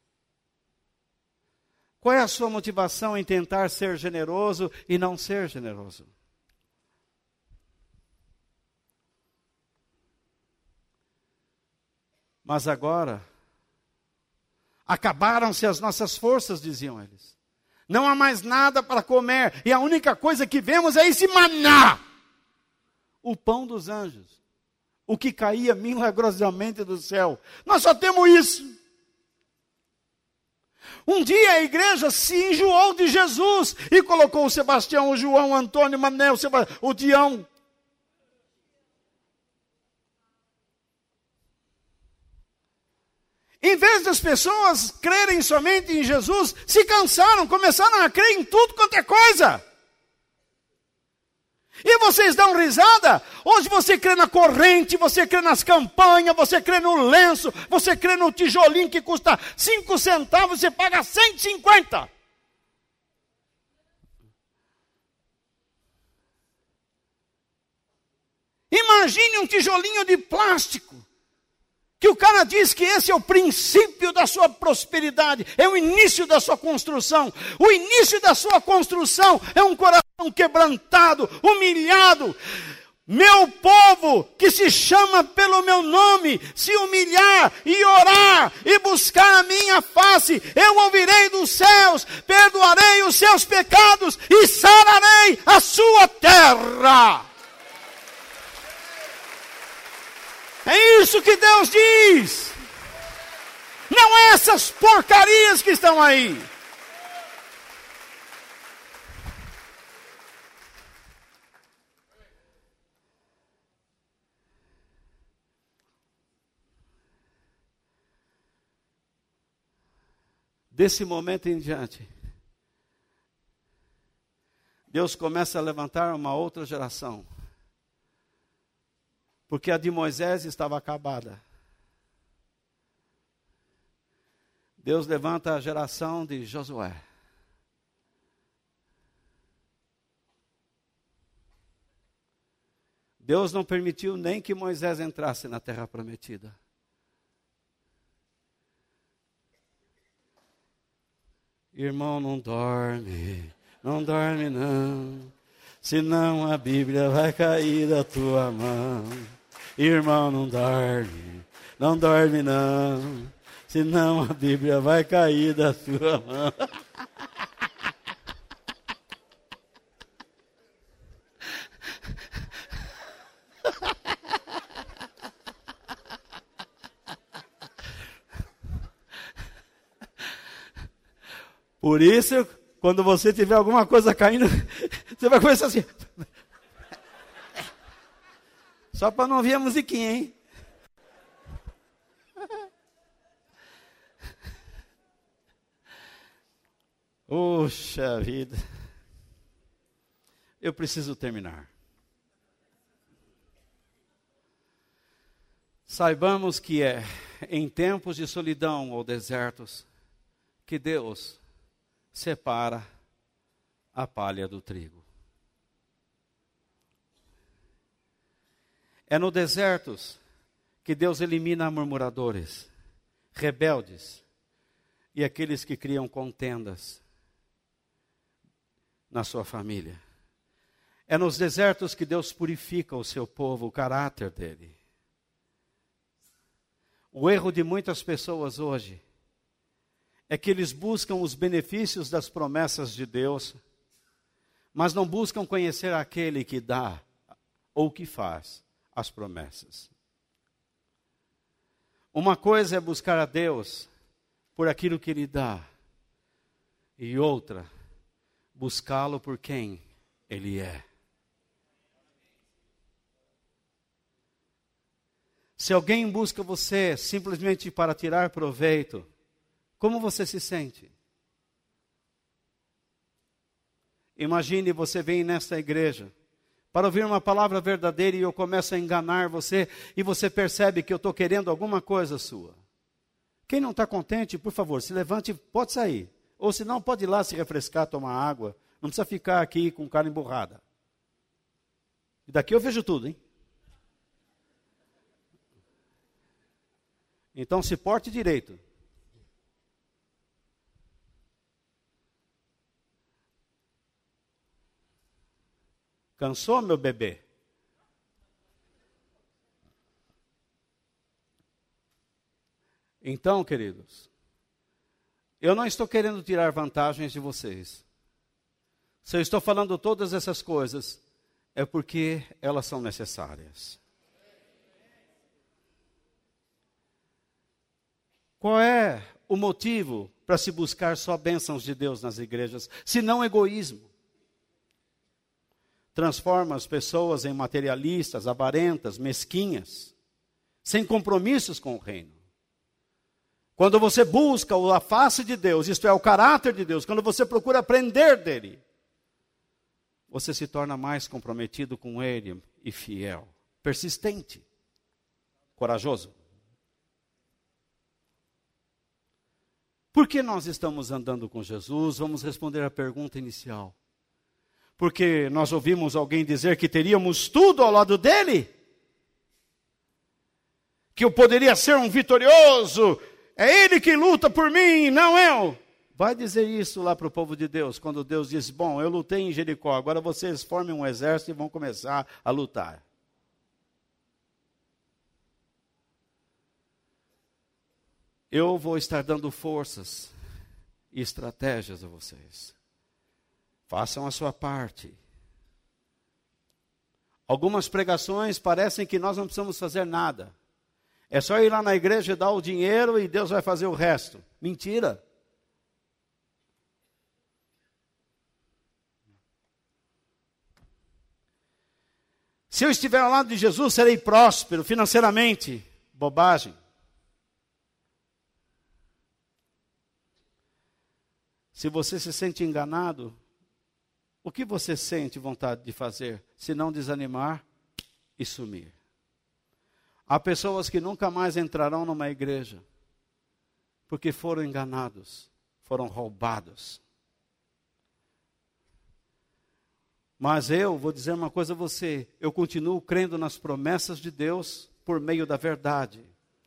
Qual é a sua motivação em tentar ser generoso e não ser generoso? Mas agora, acabaram-se as nossas forças, diziam eles. Não há mais nada para comer. E a única coisa que vemos é esse maná. O pão dos anjos. O que caía milagrosamente do céu. Nós só temos isso. Um dia a igreja se enjoou de Jesus. E colocou o Sebastião, o João, o Antônio, o Manel, o, Seba... o Tião. Em vez das pessoas crerem somente em Jesus, se cansaram, começaram a crer em tudo quanto é coisa. E vocês dão risada? Hoje você crê na corrente, você crê nas campanhas, você crê no lenço, você crê no tijolinho que custa cinco centavos, você paga cento e cinquenta. Imagine um tijolinho de plástico. Que o cara diz que esse é o princípio da sua prosperidade, é o início da sua construção. O início da sua construção é um coração quebrantado, humilhado. Meu povo, que se chama pelo meu nome, se humilhar e orar e buscar a minha face, eu ouvirei dos céus, perdoarei os seus pecados e sararei a sua terra. É isso que Deus diz. Não é essas porcarias que estão aí. Desse momento em diante, Deus começa a levantar uma outra geração. Porque a de Moisés estava acabada. Deus levanta a geração de Josué. Deus não permitiu nem que Moisés entrasse na terra prometida. Irmão, não dorme, não dorme não, senão a Bíblia vai cair da tua mão. Irmão, não dorme, não dorme não, senão a Bíblia vai cair da tua mão. Por isso, quando você tiver alguma coisa caindo, você vai começar assim. Só para não ouvir a musiquinha, hein? Poxa vida. Eu preciso terminar. Saibamos que é em tempos de solidão ou desertos que Deus separa a palha do trigo. É no desertos que Deus elimina murmuradores, rebeldes e aqueles que criam contendas na sua família. É nos desertos que Deus purifica o seu povo, o caráter dele. O erro de muitas pessoas hoje é que eles buscam os benefícios das promessas de Deus, mas não buscam conhecer aquele que dá ou que faz as promessas. Uma coisa é buscar a Deus por aquilo que Ele dá, e outra, buscá-lo por quem Ele é. Se alguém busca você simplesmente para tirar proveito, como você se sente? Imagine você vem nesta igreja para ouvir uma palavra verdadeira e eu começo a enganar você e você percebe que eu estou querendo alguma coisa sua. Quem não está contente, por favor, se levante, pode sair. Ou se não, pode ir lá se refrescar, tomar água. Não precisa ficar aqui com cara emburrada. E daqui eu vejo tudo, hein? Então se porte direito. Cansou, meu bebê? Então, queridos, Eu não estou querendo tirar vantagens de vocês. Se eu estou falando todas essas coisas, é porque elas são necessárias. Qual é o motivo para se buscar só bênçãos de Deus nas igrejas, se não egoísmo? Transforma as pessoas em materialistas, avarentas, mesquinhas, sem compromissos com o reino. Quando você busca a face de Deus, isto é, o caráter de Deus, quando você procura aprender dele, você se torna mais comprometido com ele e fiel, persistente, corajoso. Por que nós estamos andando com Jesus? Vamos responder a pergunta inicial. Porque nós ouvimos alguém dizer que teríamos tudo ao lado dele? Que eu poderia ser um vitorioso? É ele que luta por mim, não eu. Vai dizer isso lá para o povo de Deus, quando Deus diz, bom, eu lutei em Jericó, agora vocês formem um exército e vão começar a lutar. Eu vou estar dando forças e estratégias a vocês. Façam a sua parte. Algumas pregações parecem que nós não precisamos fazer nada. É só ir lá na igreja e dar o dinheiro e Deus vai fazer o resto. Mentira. Se eu estiver ao lado de Jesus, serei próspero financeiramente. Bobagem. Se você se sente enganado, o que você sente vontade de fazer, se não desanimar e sumir? Há pessoas que nunca mais entrarão numa igreja, porque foram enganados, foram roubados. Mas eu vou dizer uma coisa a você, eu continuo crendo nas promessas de Deus por meio da verdade.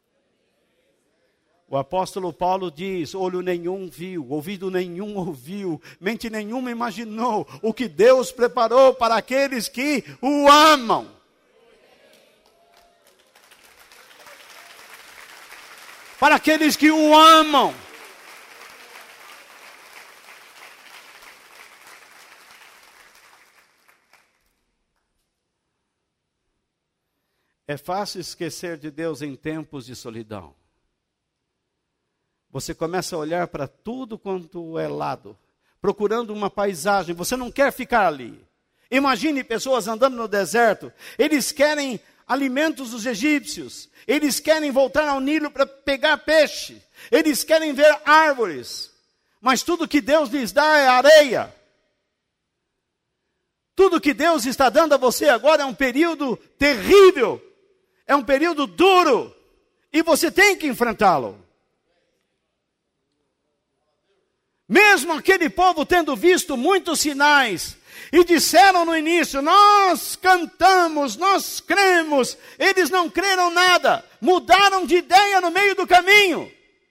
O apóstolo Paulo diz, olho nenhum viu, ouvido nenhum ouviu, mente nenhuma imaginou o que Deus preparou para aqueles que o amam. Para aqueles que o amam. É fácil esquecer de Deus em tempos de solidão. Você começa a olhar para tudo quanto é lado, procurando uma paisagem, você não quer ficar ali. Imagine pessoas andando no deserto, eles querem alimentos dos egípcios, eles querem voltar ao Nilo para pegar peixe, eles querem ver árvores, mas tudo que Deus lhes dá é areia. Tudo que Deus está dando a você agora é um período terrível, é um período duro, e você tem que enfrentá-lo. Mesmo aquele povo tendo visto muitos sinais, e disseram no início, nós cantamos, nós cremos, eles não creram nada, mudaram de ideia no meio do caminho.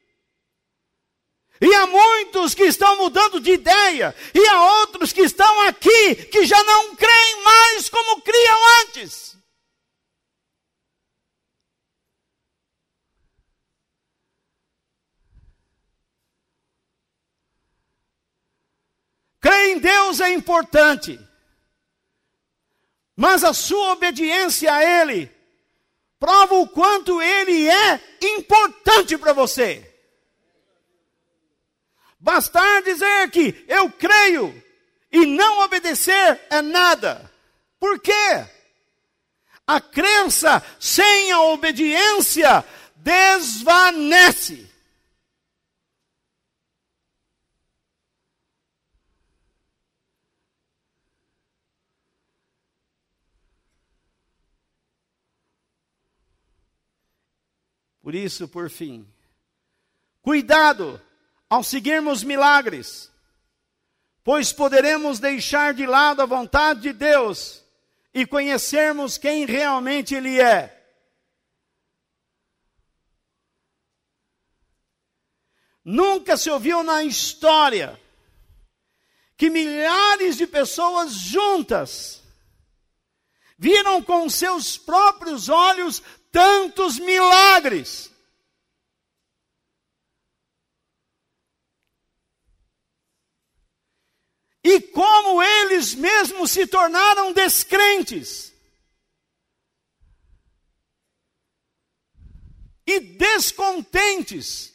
E há muitos que estão mudando de ideia, e há outros que estão aqui, que já não creem mais como criam antes. Crer em Deus é importante, mas a sua obediência a Ele prova o quanto Ele é importante para você. Bastar dizer que eu creio e não obedecer é nada. Por quê? A crença sem a obediência desvanece. Por isso, por fim, cuidado ao seguirmos milagres, pois poderemos deixar de lado a vontade de Deus e conhecermos quem realmente Ele é. Nunca se ouviu na história que milhares de pessoas juntas viram com seus próprios olhos tantos milagres. e como eles mesmos se tornaram descrentes e descontentes.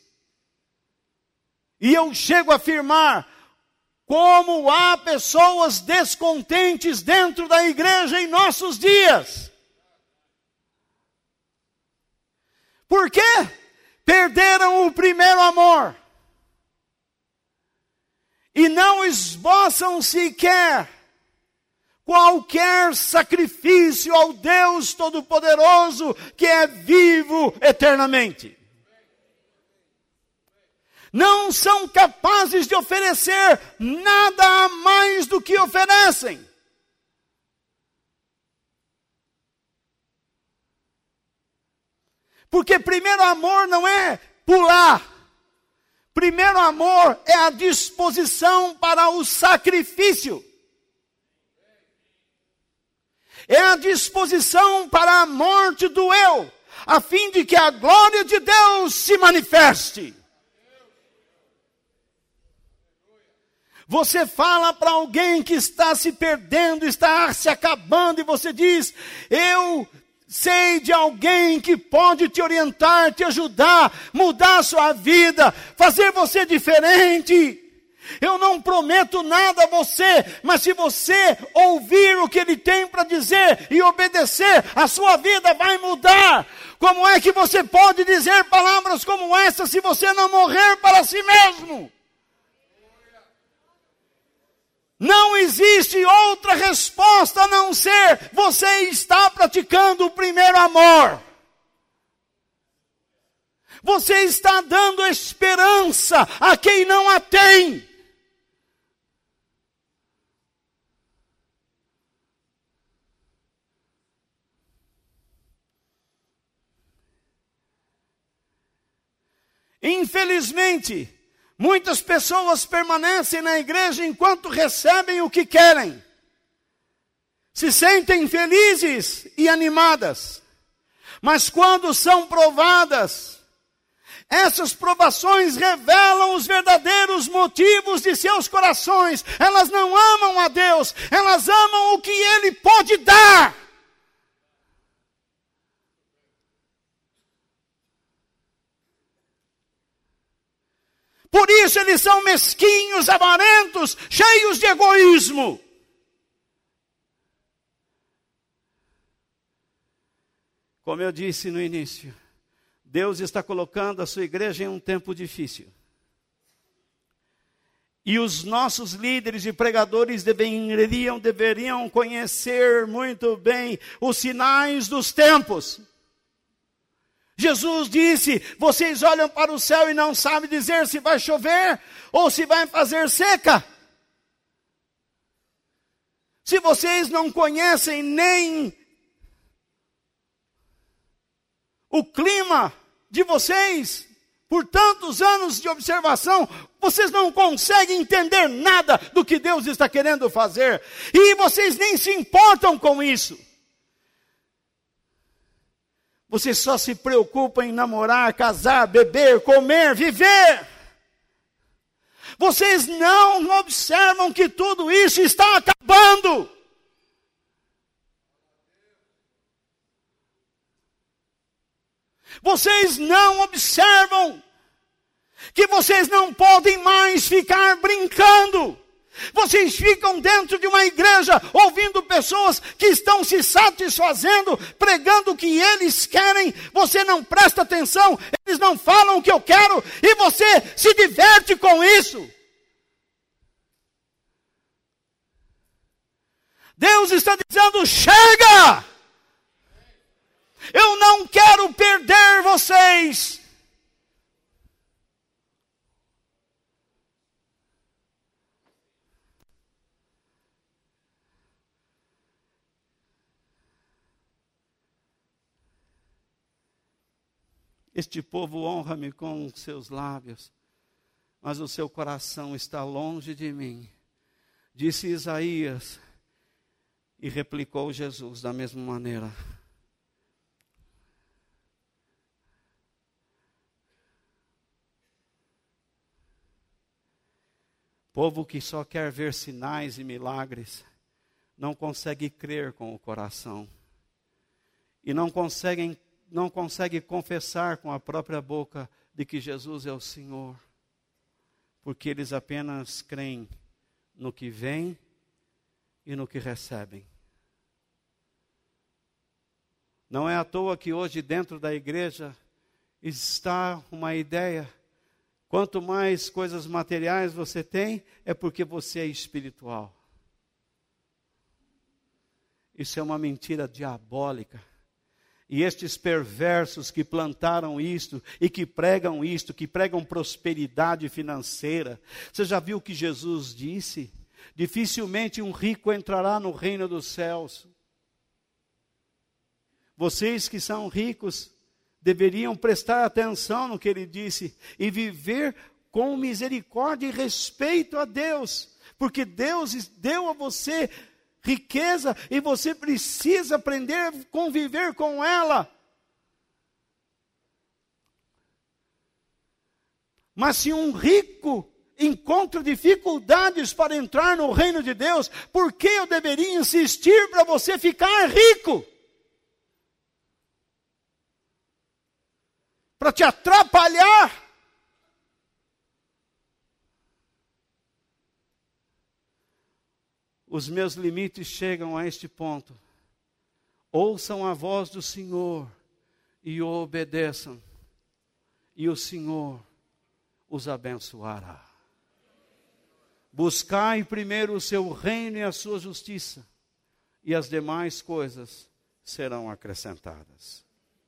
E eu chego a afirmar, como há pessoas descontentes dentro da igreja em nossos dias. Por quê? Perderam o primeiro amor. E não esboçam sequer qualquer sacrifício ao Deus Todo-Poderoso, que é vivo eternamente. Não são capazes de oferecer nada a mais do que oferecem. Porque primeiro amor não é pular. Primeiro amor é a disposição para o sacrifício. É a disposição para a morte do eu, a fim de que a glória de Deus se manifeste. Você fala para alguém que está se perdendo, está se acabando, e você diz, eu sei de alguém que pode te orientar, te ajudar, mudar a sua vida, fazer você diferente. Eu não prometo nada a você, mas se você ouvir o que ele tem para dizer e obedecer, a sua vida vai mudar. Como é que você pode dizer palavras como essa se você não morrer para si mesmo? Não existe outra resposta a não ser, você está praticando o primeiro amor. Você está dando esperança a quem não a tem. Infelizmente, muitas pessoas permanecem na igreja enquanto recebem o que querem. Se sentem felizes e animadas. Mas quando são provadas, essas provações revelam os verdadeiros motivos de seus corações. Elas não amam a Deus, elas amam o que Ele pode dar. Por isso eles são mesquinhos, avarentos, cheios de egoísmo. Como eu disse no início, Deus está colocando a sua igreja em um tempo difícil. E os nossos líderes e pregadores deveriam, deveriam conhecer muito bem os sinais dos tempos. Jesus disse, vocês olham para o céu e não sabem dizer se vai chover ou se vai fazer seca. Se vocês não conhecem nem o clima de vocês, por tantos anos de observação, vocês não conseguem entender nada do que Deus está querendo fazer. E vocês nem se importam com isso. Você só se preocupa em namorar, casar, beber, comer, viver. Vocês não observam que tudo isso está acabando. Vocês não observam que vocês não podem mais ficar brincando. Vocês ficam dentro de uma igreja ouvindo pessoas que estão se satisfazendo, pregando o que eles querem. Você não presta atenção, eles não falam o que eu quero e você se diverte com isso. Deus está dizendo, chega! Eu não quero perder vocês. Este povo honra-me com seus lábios, mas o seu coração está longe de mim. Disse Isaías, e replicou Jesus da mesma maneira. Povo que só quer ver sinais e milagres, não consegue crer com o coração. E não conseguem, não consegue confessar com a própria boca de que Jesus é o Senhor. Porque eles apenas creem no que vem e no que recebem. Não é à toa que hoje dentro da igreja está uma ideia: quanto mais coisas materiais você tem, é porque você é espiritual. Isso é uma mentira diabólica. E estes perversos que plantaram isto e que pregam isto, que pregam prosperidade financeira. Você já viu o que Jesus disse? Dificilmente um rico entrará no reino dos céus. Vocês que são ricos deveriam prestar atenção no que ele disse e viver com misericórdia e respeito a Deus, porque Deus deu a você riqueza e você precisa aprender a conviver com ela. Mas se um rico encontra dificuldades para entrar no reino de Deus, por que eu deveria insistir para você ficar rico? Para te atrapalhar? Os meus limites chegam a este ponto. Ouçam a voz do Senhor e o obedeçam, e o Senhor os abençoará. Buscai primeiro o seu reino e a sua justiça, e as demais coisas serão acrescentadas.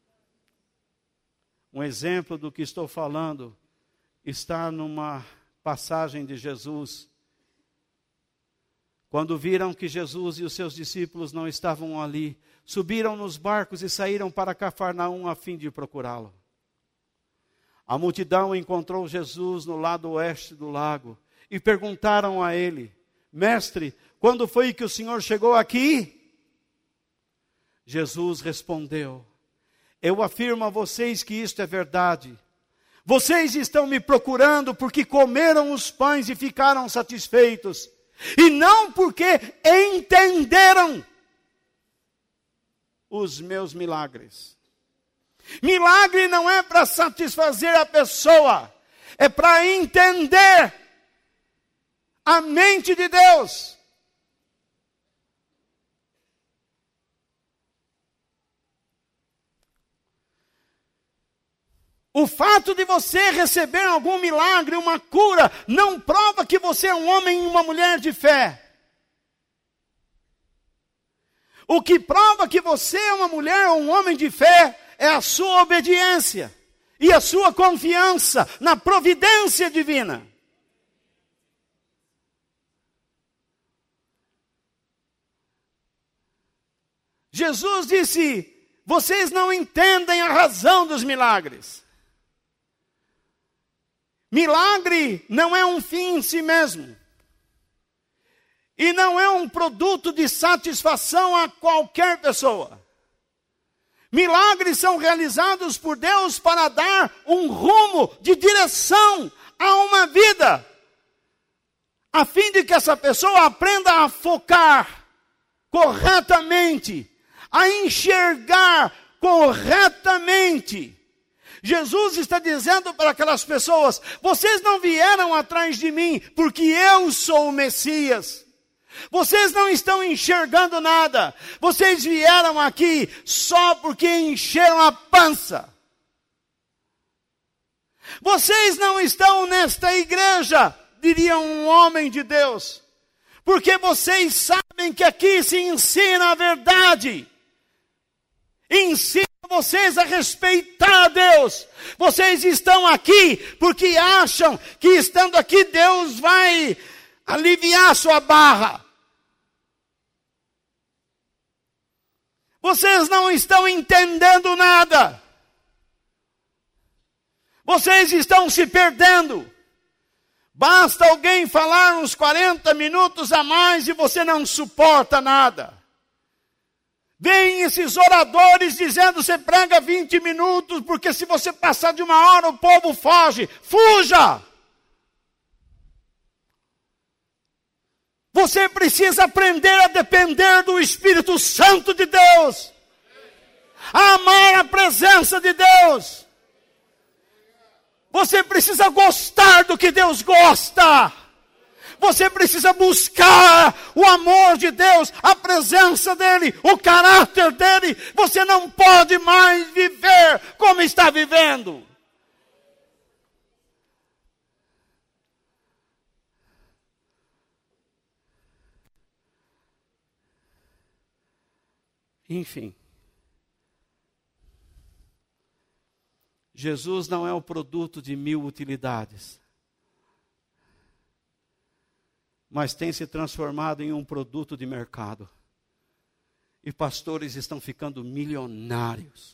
Um exemplo do que estou falando está numa passagem de Jesus. Quando viram que Jesus e os seus discípulos não estavam ali, subiram nos barcos e saíram para Cafarnaum a fim de procurá-lo. A multidão encontrou Jesus no lado oeste do lago e perguntaram a ele: Mestre, quando foi que o Senhor chegou aqui? Jesus respondeu: Eu afirmo a vocês que isto é verdade. Vocês estão me procurando porque comeram os pães e ficaram satisfeitos, e não porque entenderam os meus milagres. Milagre não é para satisfazer a pessoa, é para entender a mente de Deus. O fato de você receber algum milagre, uma cura, não prova que você é um homem e uma mulher de fé. O que prova que você é uma mulher ou um homem de fé é a sua obediência e a sua confiança na providência divina. Jesus disse: vocês não entendem a razão dos milagres. Milagre não é um fim em si mesmo. E não é um produto de satisfação a qualquer pessoa. Milagres são realizados por Deus para dar um rumo de direção a uma vida, a fim de que essa pessoa aprenda a focar corretamente, a enxergar corretamente. Jesus está dizendo para aquelas pessoas: vocês não vieram atrás de mim porque eu sou o Messias. Vocês não estão enxergando nada. Vocês vieram aqui só porque encheram a pança. Vocês não estão nesta igreja, diria um homem de Deus, porque vocês sabem que aqui se ensina a verdade. Ensina vocês a respeitar a Deus. Vocês estão aqui porque acham que estando aqui Deus vai aliviar sua barra. Vocês não estão entendendo nada. Vocês estão se perdendo. Basta alguém falar uns quarenta minutos a mais e você não suporta nada. Vem esses oradores dizendo: você prega vinte minutos, porque se você passar de uma hora o povo foge. Fuja! Você precisa aprender a depender do Espírito Santo de Deus, a amar a presença de Deus. Você precisa gostar do que Deus gosta. Você precisa buscar o amor de Deus, a presença dEle, o caráter dEle. Você não pode mais viver como está vivendo. Enfim, Jesus não é o produto de mil utilidades, mas tem se transformado em um produto de mercado. E pastores estão ficando milionários.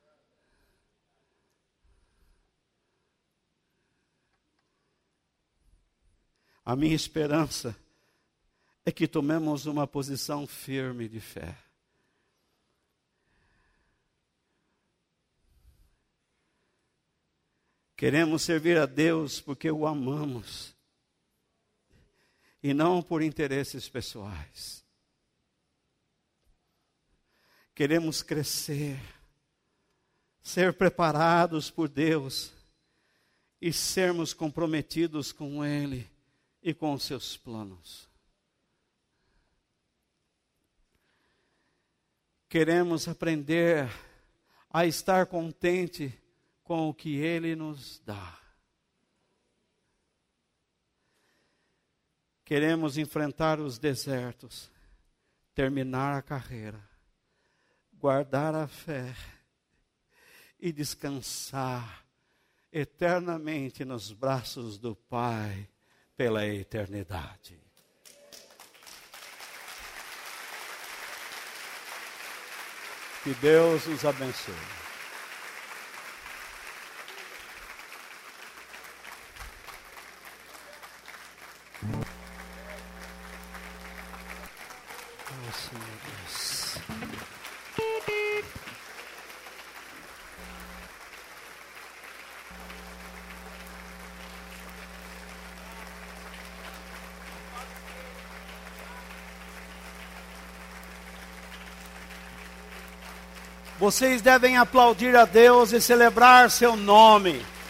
A minha esperança é que tomemos uma posição firme de fé. Queremos servir a Deus porque o amamos. E não por interesses pessoais. Queremos crescer, ser preparados por Deus e sermos comprometidos com Ele e com os seus planos. Queremos aprender a estar contente com o que Ele nos dá. Queremos enfrentar os desertos, terminar a carreira, guardar a fé e descansar eternamente nos braços do Pai pela eternidade. Que Deus os abençoe. Oh, Senhor Deus. Vocês devem aplaudir a Deus e celebrar seu nome.